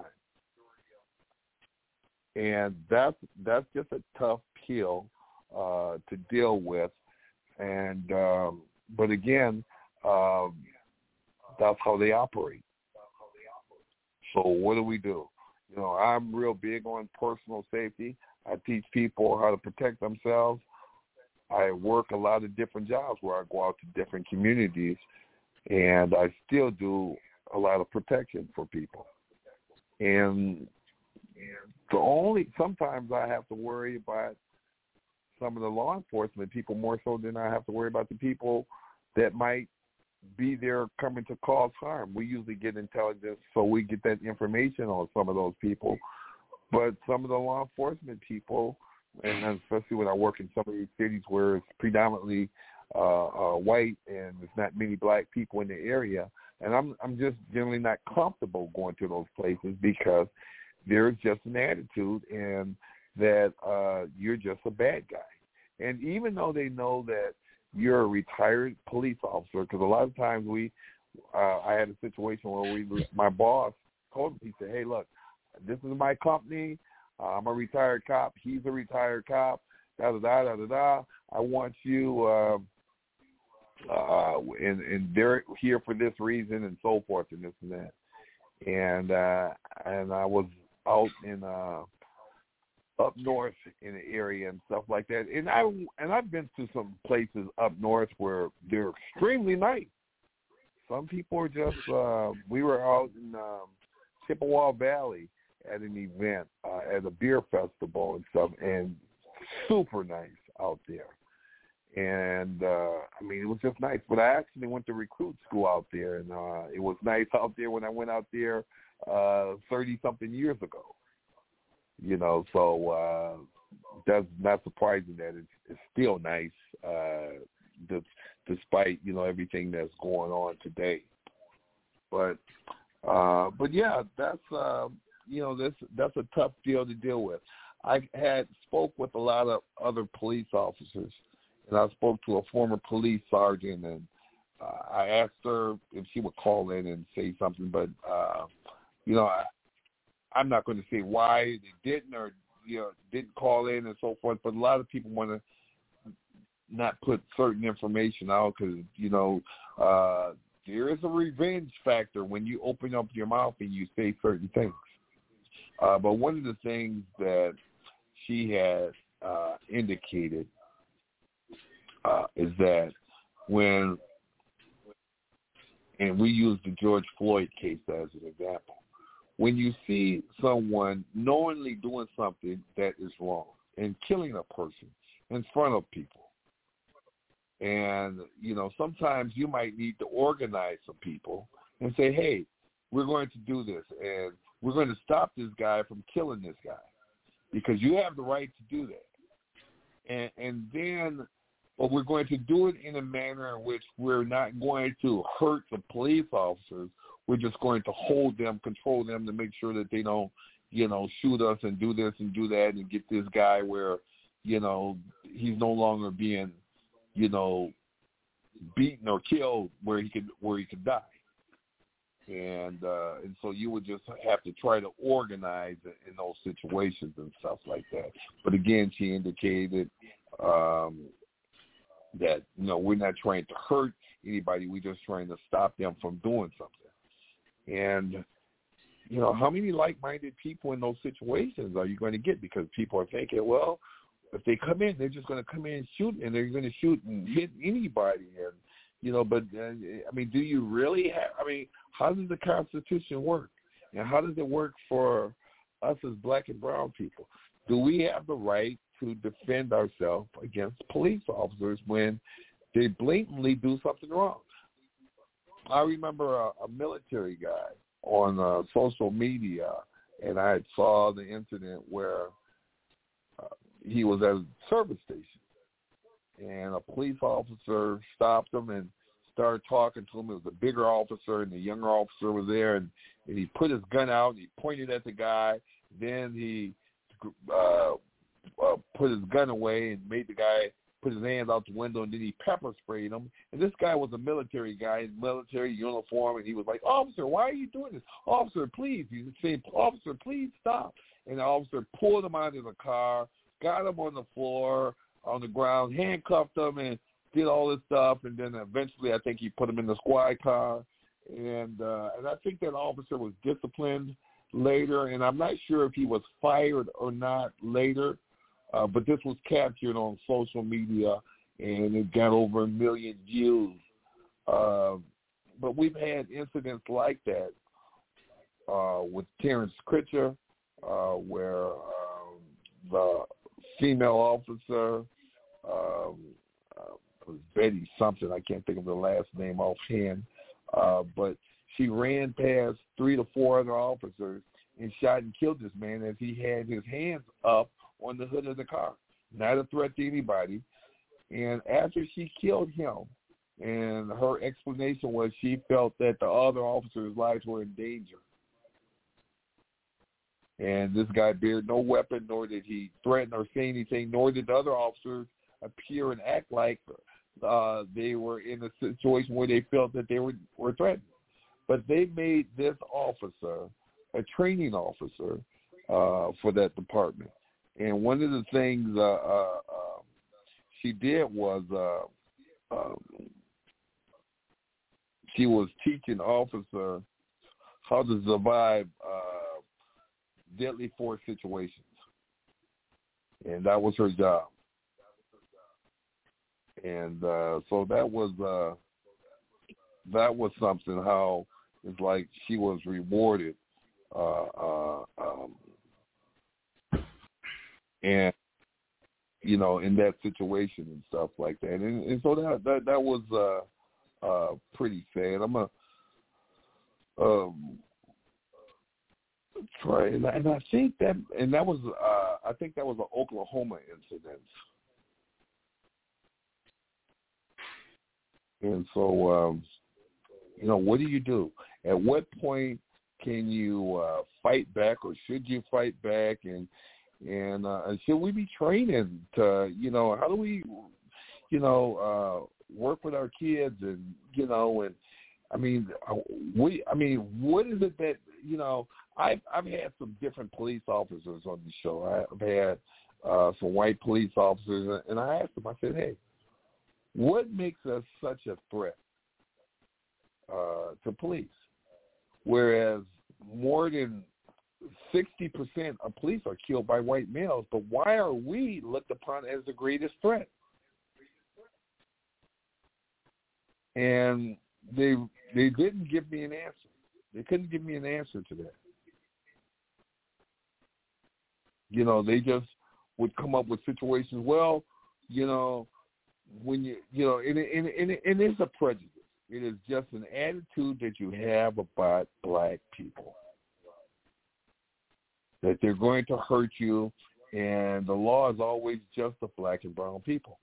S5: And that's just a tough pill to deal with. And but again, that's how they operate. So what do we do? You know, I'm real big on personal safety. I teach people how to protect themselves. I work a lot of different jobs where I go out to different communities, and I still do a lot of protection for people. And sometimes I have to worry about some of the law enforcement people more so than I have to worry about the people that might be there coming to cause harm. We usually get intelligence, so we get that information on some of those people. But some of the law enforcement people, and especially when I work in some of these cities where it's predominantly white and there's not many black people in the area, and I'm just generally not comfortable going to those places because there's just an attitude and that you're just a bad guy. And even though they know that you're a retired police officer, because a lot of times I had a situation where my boss told me, he said, hey, look, this is my company. I'm a retired cop. He's a retired cop. Da-da-da-da-da-da. I want you, and they're here for this reason and so forth and this and that. And I was out in up north in the area and stuff like that. And I've been to some places up north where they're extremely nice. Some people are just. We were out in Chippewa Valley at an event at a beer festival and stuff, and super nice out there. And I mean, it was just nice. But I actually went to recruit school out there, and it was nice out there when I went out there 30-something years ago. You know, so that's not surprising that it's still nice, despite, you know, everything that's going on today. But yeah, that's you know, that's a tough deal to deal with. I had spoke with a lot of other police officers, and I spoke to a former police sergeant, and I asked her if she would call in and say something, but you know, I'm not going to say why they didn't or, you know, didn't call in and so forth, but a lot of people want to not put certain information out because, you know, there is a revenge factor when you open up your mouth and you say certain things. But one of the things that she had indicated is that when, and we use the George Floyd case as an example, when you see someone knowingly doing something that is wrong and killing a person in front of people, and, you know, sometimes you might need to organize some people and say, hey, we're going to do this, and we're going to stop this guy from killing this guy because you have the right to do that. And then, but we're going to do it in a manner in which we're not going to hurt the police officers. We're just going to hold them, control them to make sure that they don't, you know, shoot us and do this and do that and get this guy where, you know, he's no longer being, you know, beaten or killed where he could die. And so you would just have to try to organize in those situations and stuff like that. But again, she indicated that, you know, we're not trying to hurt anybody. We're just trying to stop them from doing something. And, you know, how many like-minded people in those situations are you going to get? Because people are thinking, well, if they come in, they're just going to come in and shoot, and they're going to shoot and hit anybody. And, you know, but, I mean, do you really have, I mean, how does the Constitution work? And how does it work for us as black and brown people? Do we have the right to defend ourselves against police officers when they blatantly do something wrong? I remember a military guy on social media and I saw the incident where he was at a service station, and a police officer stopped him and started talking to him. It was a bigger officer, and the younger officer was there, and he put his gun out, and he pointed at the guy. Then he put his gun away and made the guy put his hands out the window, and then he pepper sprayed him. And this guy was a military guy in military uniform, and he was like, "Officer, why are you doing this? Officer, please." He was saying, "Officer, please stop." And the officer pulled him out of the car, got him on the floor, on the ground, handcuffed him, and did all this stuff. And then eventually I think he put him in the squad car. And I think that officer was disciplined later, and I'm not sure if he was fired or not later. But this was captured on social media, and it got over 1 million views. But we've had incidents like that with Terrence Critcher, where the female officer was Betty something. I can't think of the last name offhand. But she ran past 3 to 4 other officers and shot and killed this man as he had his hands up on the hood of the car. Not a threat to anybody. And after she killed him, and her explanation was she felt that the other officers' lives were in danger. And this guy bared no weapon, nor did he threaten or say anything, nor did the other officers appear and act like they were in a situation where they felt that they were threatened. But they made this officer a training officer for that department. And one of the things she did was she was teaching officer how to survive deadly force situations. And that was her job. And so that was something, how it's like she was rewarded and you know, in that situation and stuff like that, and so that was pretty sad. I'm gonna try, and I think that, and that was I think that was an Oklahoma incident, and so you know, what do you do? At what point can you fight back, or should you fight back, and should we be training to, you know, how do we, you know, work with our kids, and, you know, and I mean, what is it that, you know, I've had some different police officers on the show. I've had some white police officers, and I asked them, I said, hey, what makes us such a threat to police? Whereas more than 60% of police are killed by white males, but why are we looked upon as the greatest threat? And they didn't give me an answer. They couldn't give me an answer to that. You know, they just would come up with situations. Well, you know, when you know, and it is a prejudice. It is just an attitude that you have about black people, that they're going to hurt you, and the law is always just of black and brown people.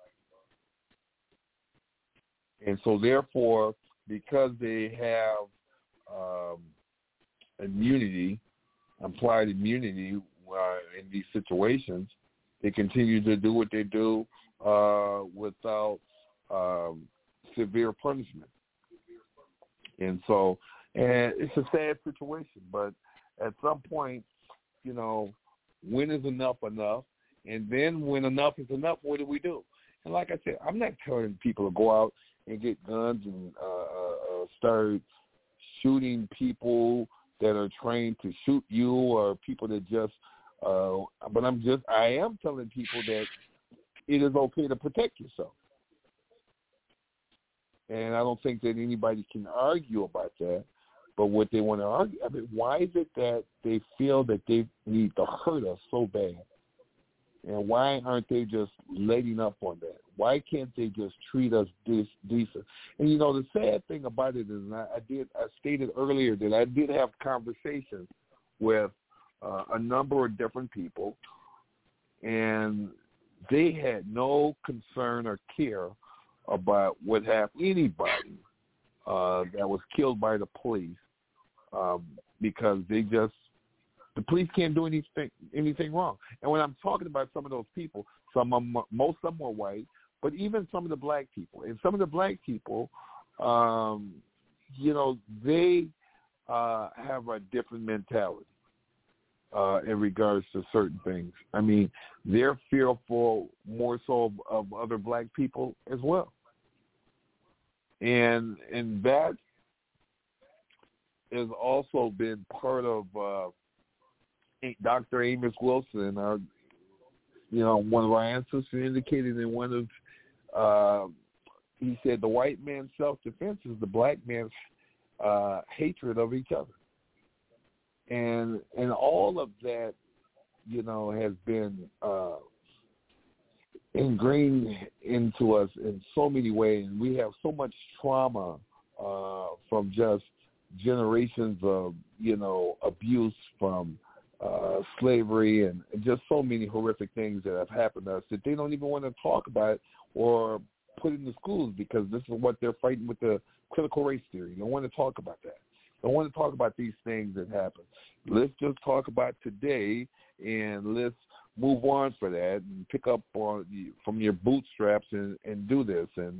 S5: And so therefore, because they have immunity, implied immunity in these situations, they continue to do what they do without severe punishment. And so, and it's a sad situation, but at some point, you know, when is enough enough? And then when enough is enough, what do we do? And like I said, I'm not telling people to go out and get guns and start shooting people that are trained to shoot you, or people that just, but I am telling people that it is okay to protect yourself. And I don't think that anybody can argue about that. But what they want to argue, I mean, why is it that they feel that they need to hurt us so bad? And why aren't they just letting up on that? Why can't they just treat us decent? And, you know, the sad thing about it is, I stated earlier that I did have conversations with a number of different people, and they had no concern or care about what happened anybody that was killed by the police, because the police can't do anything wrong. And when I'm talking about some of those people, most of them were white, but even some of the black people. And some of the black people, they have a different mentality in regards to certain things. I mean, they're fearful more so of other black people as well. And that has also been part of Dr. Amos Wilson, one of our ancestors indicated in one of, he said the white man's self-defense is the black man's hatred of each other. And all of that, has been ingrained into us in so many ways. And we have so much trauma from just generations of, abuse from slavery and just so many horrific things that have happened to us that they don't even want to talk about or put in the schools, because this is what they're fighting with the critical race theory. They don't want to talk about that. They don't want to talk about these things that happen. Let's just talk about today, and let's move on for that and pick up from your bootstraps and do this. And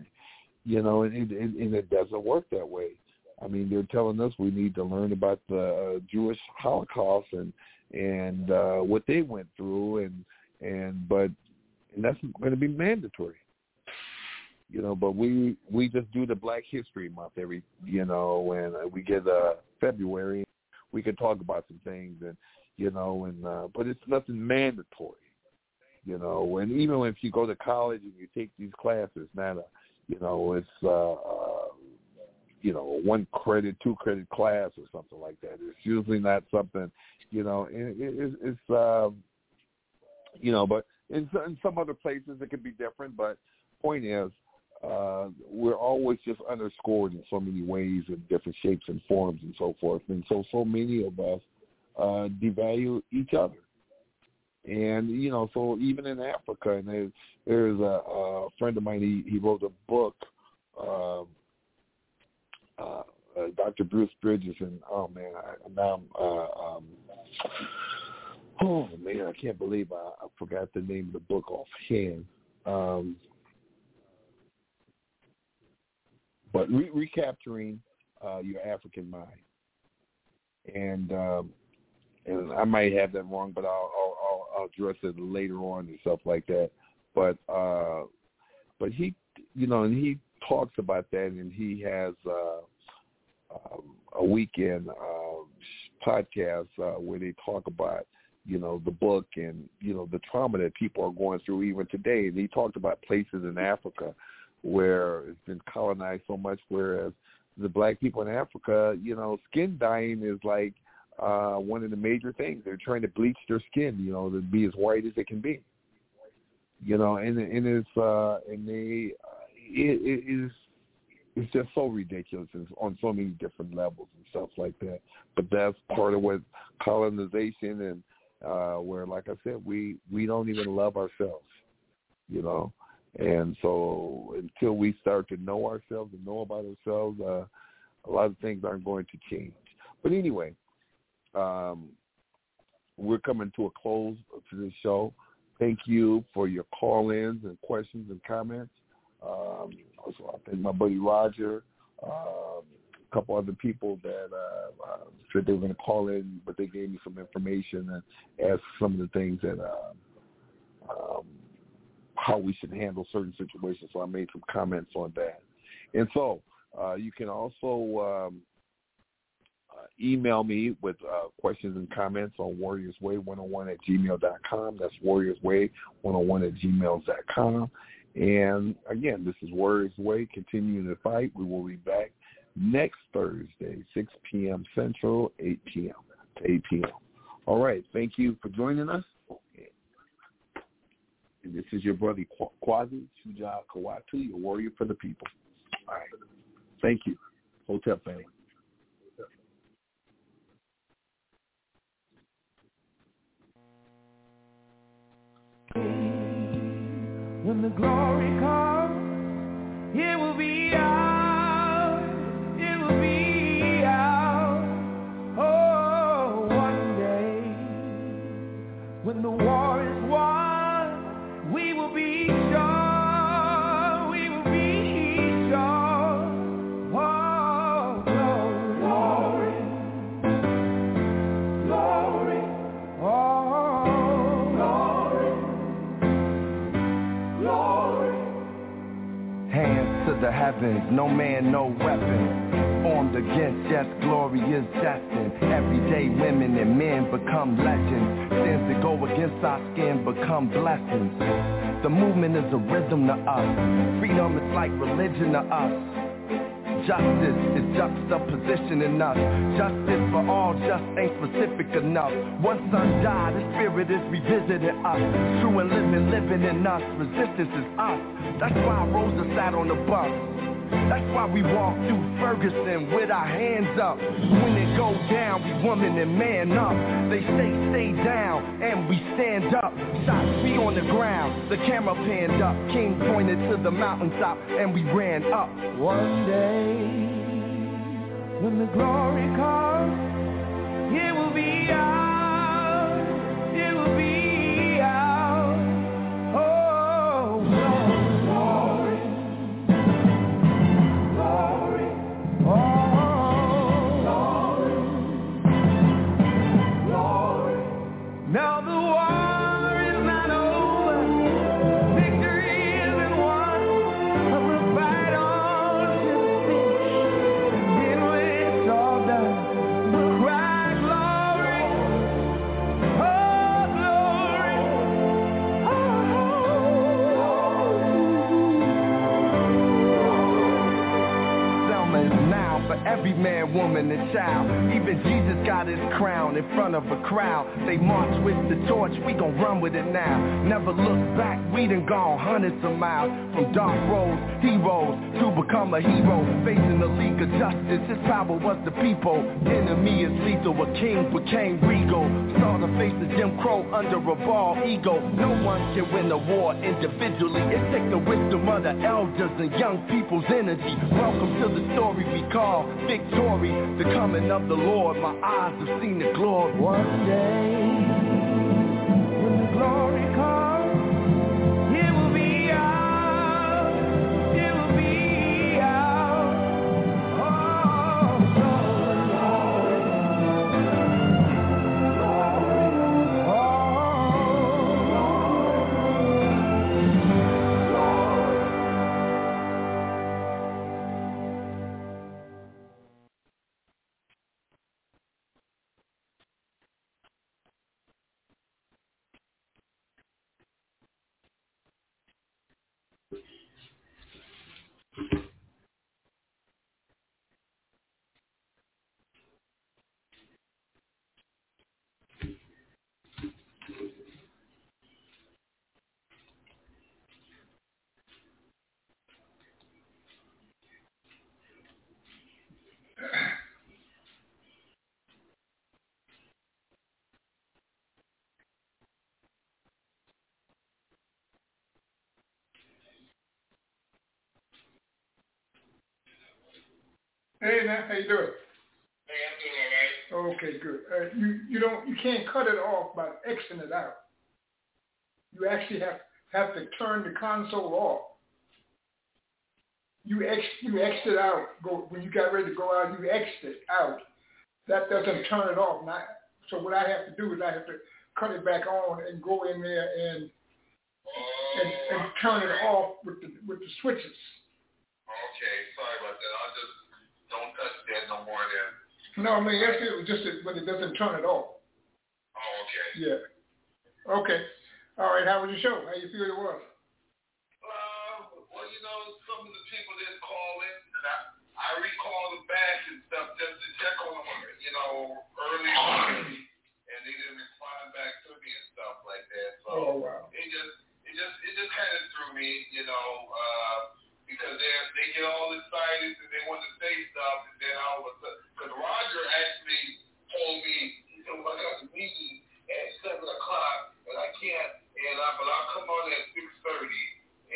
S5: it doesn't work that way. I mean, they're telling us we need to learn about the Jewish Holocaust and what they went through, but that's going to be mandatory. But we just do the Black History Month every, and we get February, we can talk about some things, and but it's nothing mandatory, and even if you go to college and you take these classes, it's 1 credit, 2 credit class or something like that. It's usually not something, it's but in some other places it could be different. But point is, we're always just underscored in so many ways in different shapes and forms and so forth. And so many of us devalue each other. And, so even in Africa, and there's a friend of mine, he wrote a book, Dr. Bruce Bridges, and I can't believe I forgot the name of the book offhand. But recapturing your African mind, and I might have that wrong, but I'll address it later on and stuff like that. But he, and he talks about that, and he has a weekend podcast where they talk about the book and the trauma that people are going through even today. And he talked about places in Africa where it's been colonized so much, whereas the black people in Africa, skin dyeing is like one of the major things. They're trying to bleach their skin, to be as white as it can be. It's just so ridiculous on so many different levels and stuff like that. But that's part of what colonization and where, like I said, we don't even love ourselves, And so until we start to know ourselves and know about ourselves, a lot of things aren't going to change. But anyway, we're coming to a close to this show. Thank you for your call-ins and questions and comments. Also, I thank my buddy Roger, a couple other people that said they were going to call in, but they gave me some information and asked some of the things that how we should handle certain situations. So I made some comments on that. And so you can also email me with questions and comments on warriorsway101@gmail.com. That's warriorsway101@gmail.com. And again, this is Warriors Way, continuing the fight. We will be back next Thursday, 6 p.m. Central, 8 p.m. to 8 p.m. All right. Thank you for joining us. And this is your brother, Kwazi Chuja Kawatu, your warrior for the people. All right. Thank you. Hotel family.
S15: when the glory comes, it will be ours, it will be ours. Oh, one day, when the war is won, we will be sure, we will be sure. Oh, glory, glory, oh, glory.
S16: Hands to the heavens, no man, no weapon. Formed against, yes, glory is destined. Everyday women and men become legends. Sins that go against our skin become blessings. The movement is a rhythm to us. Freedom is like religion to us. Justice is juxtaposition in us. Justice for all just ain't specific enough. One son died, the spirit is revisiting us. True and living in us. Resistance is us. That's why Rosa sat on the bus. That's why we walk through Ferguson with our hands up. When it goes down, we woman and man up. They say stay down, and we stand up. Shots we on the ground, the camera panned up. King pointed to the mountaintop, and we ran up.
S15: One day, when the glory comes, it will be ours, it will be ours. Oh, glory, glory, oh, glory, glory. Now the war is not over, victory isn't won, but we'll fight on to the finish, and then when it's all done, we'll cry glory, oh glory,
S16: Selma is now for every man, woman, and child. Even Jesus got his crown in front of a crowd. They march with the torch, we gon' run with it now. Never look back, we done gone hundreds of miles. From dark roads, heroes, to become a hero. Facing the League of Justice, his power was the people. Enemy is lethal, a king became regal. Saw the face of Jim Crow under a bald ego. No one can win a war individually. It takes the wisdom of the elders and young people's energy. Welcome to the story we call victory. The coming of the Lord, my eyes have seen the glory.
S15: One day, when the glory comes, it will be ours, it will be ours. Oh, glory, glory, oh,
S4: Hey, man, how you doing?
S12: Hey, I'm doing all right.
S4: Okay, good. You can't cut it off by Xing it out. You actually have to turn the console off. You X'd it out. When you got ready to go out, you X'd it out. That doesn't turn it off. So what I have to do is I have to cut it back on and go in there and turn it off with the switches.
S12: Okay, sorry about that. I'll just don't touch that no more then.
S4: No, I mean, that's it. Just when it doesn't turn it off.
S12: Oh, okay.
S4: Yeah. Okay. All right. How was your show? How you feel it was?
S12: Well, some of the people didn't call in, and I recalled them back and stuff just to check on them, early on, and they didn't respond back to me and stuff like that. So
S4: wow.
S12: It just kind of threw me, because they get all excited and they want to say stuff, and then all of a sudden, because Roger actually told me, he said, well, I got the meeting at 7 o'clock, and I can't, but I'll come on at 6:30,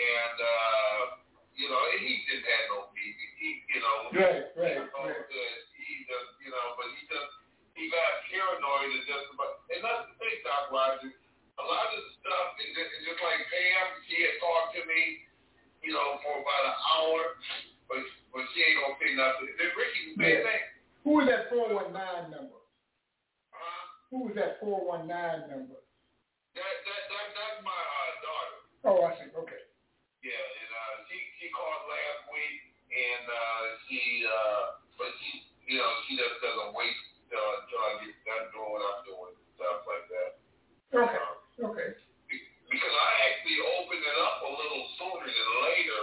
S12: he just had no beef. He
S10: Right.
S12: Good. He just, but he got paranoid and just about. And that's the thing, Doc Roger. A lot of the stuff, and just like Pam, she had talked to me, for about an hour, but she ain't gonna say nothing. Then Ricky, the same thing.
S10: Who was that 419 number? Who was that 419 number?
S12: That's my daughter.
S10: Oh, I see. Okay.
S12: Yeah, and she called last week, and but she just doesn't wait until I get done doing what I'm doing, stuff like that.
S10: Okay.
S12: Because I actually opened it up a little sooner than later,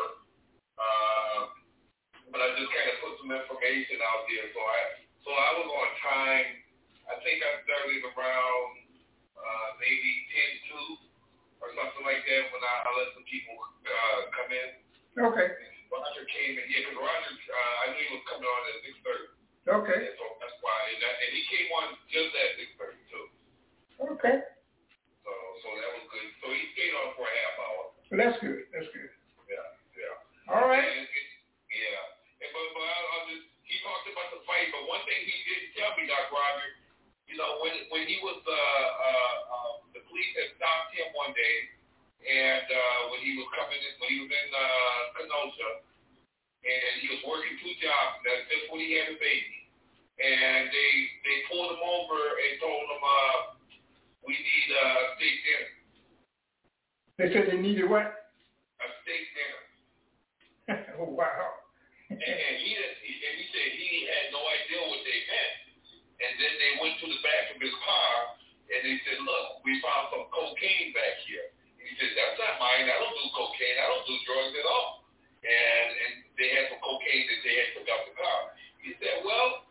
S12: but I just kind of put some information out there. So I was on time. I think I started around maybe 10:02 or something like that when I let some people come in.
S10: Okay.
S12: Roger came in, because Roger, I knew he was coming on at 6:30.
S10: Okay.
S12: And so that's why, and he came on just at 6:30 too.
S10: Okay.
S12: So that was good. So he stayed on for a half hour.
S10: Well, that's good.
S12: Yeah.
S10: All right.
S12: But I'll just, he talked about the fight, but one thing he didn't tell me, Doc Roger, when he was, the police had stopped him one day, and when he was in Kenosha, and he was working 2 jobs, that's just when he had a baby, and they pulled him over and told him, we need a steak dinner.
S10: They said they needed what?
S12: A steak dinner.
S10: Oh, wow.
S12: And he said he had no idea what they meant. And then they went to the back of his car and they said, look, we found some cocaine back here. And he said, that's not mine. I don't do cocaine. I don't do drugs at all. And they had some cocaine that they had took out the car. He said, well,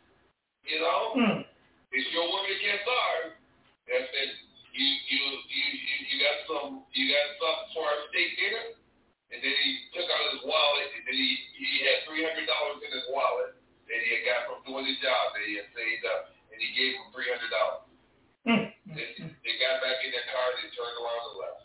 S12: it's your word against ours. That said, you got something for our steak dinner. And then he took out his wallet, and then he had $300 in his wallet that he had got from doing the job that he had saved up, and he gave him $300. They got back in their car, they turned around and left.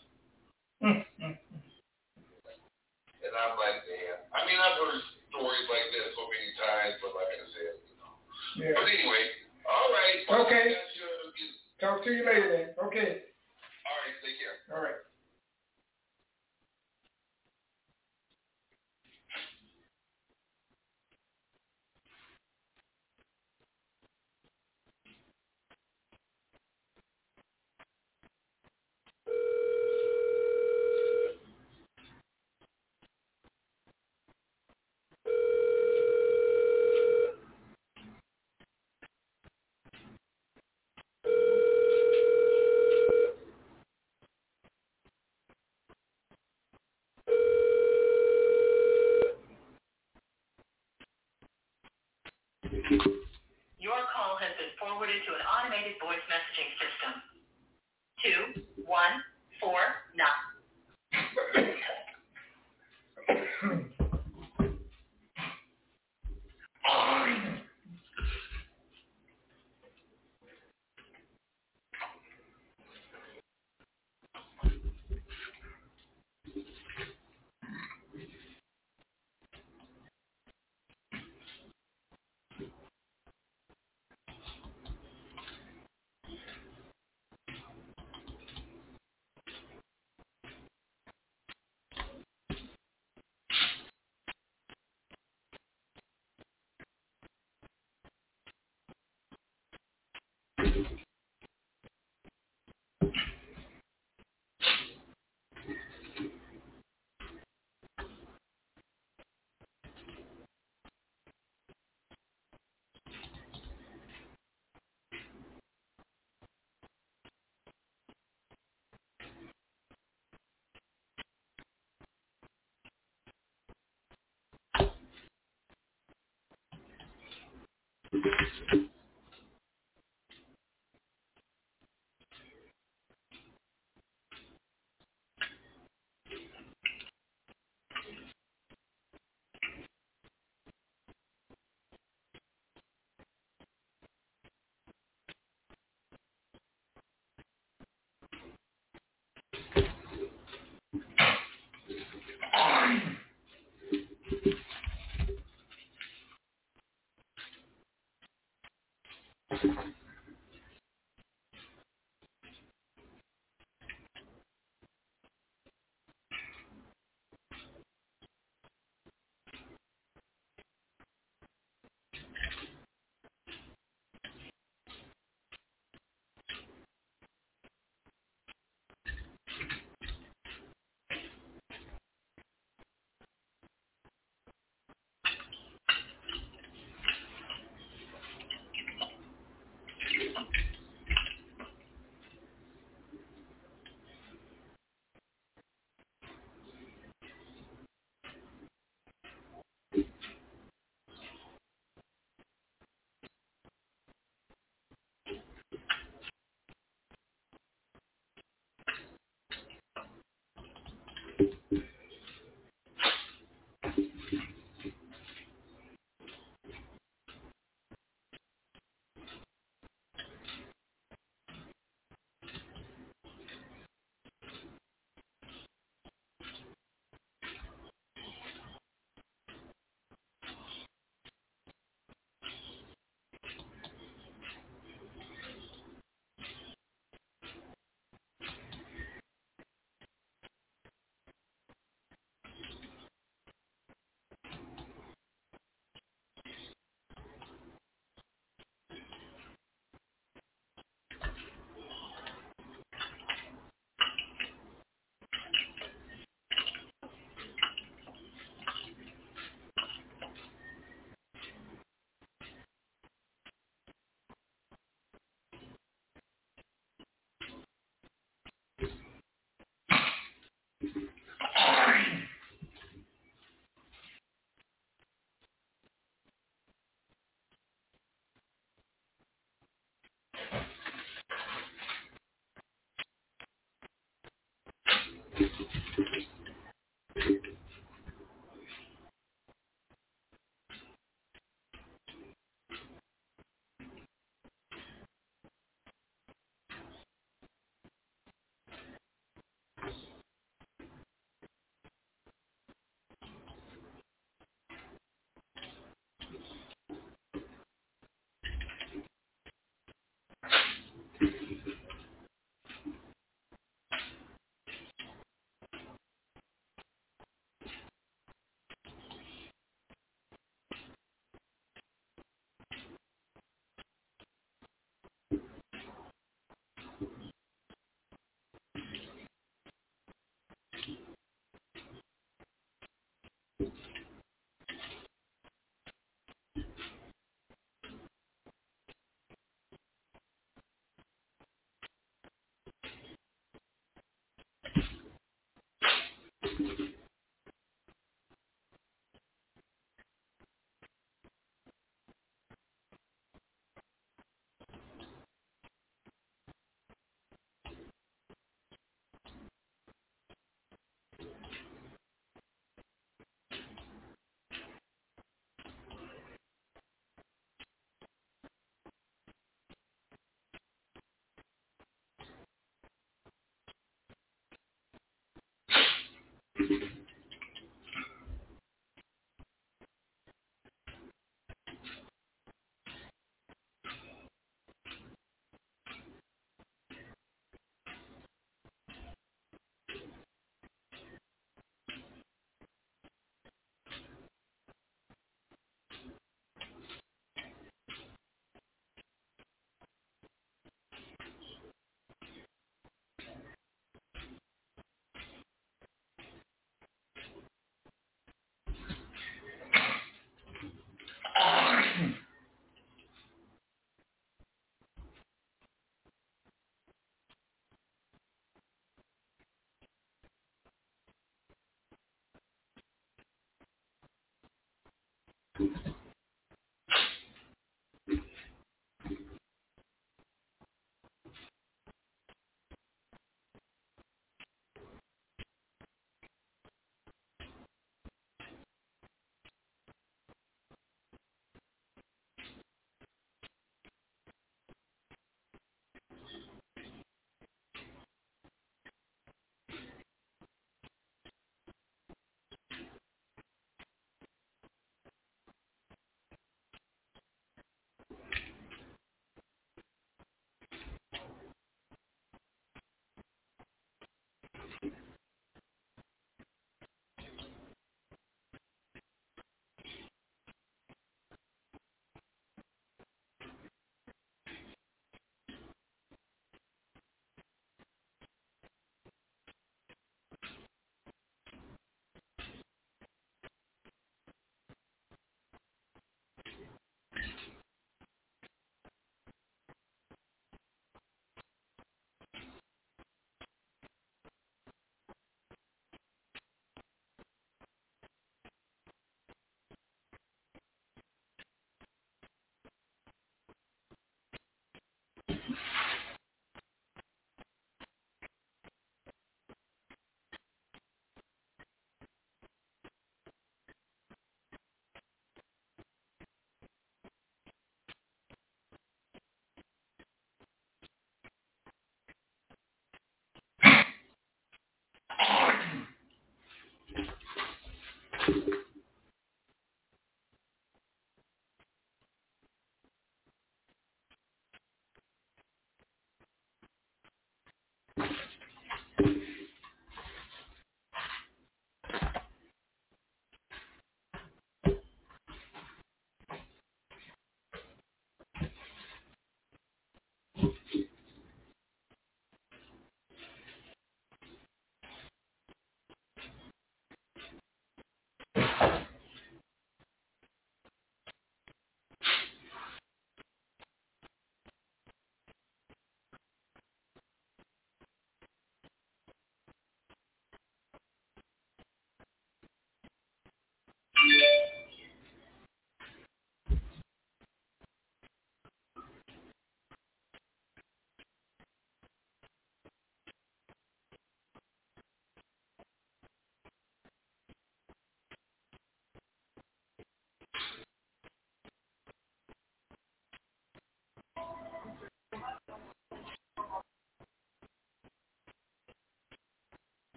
S12: And I'm like, damn. I mean, I've heard stories like this so many times, but like I said,
S10: Yeah.
S12: But anyway, all right.
S10: Okay. Talk to you later then. Okay.
S12: All right, take care.
S10: All right.
S17: Your call has been forwarded to an automated voice messaging system. 2149.
S18: Peace.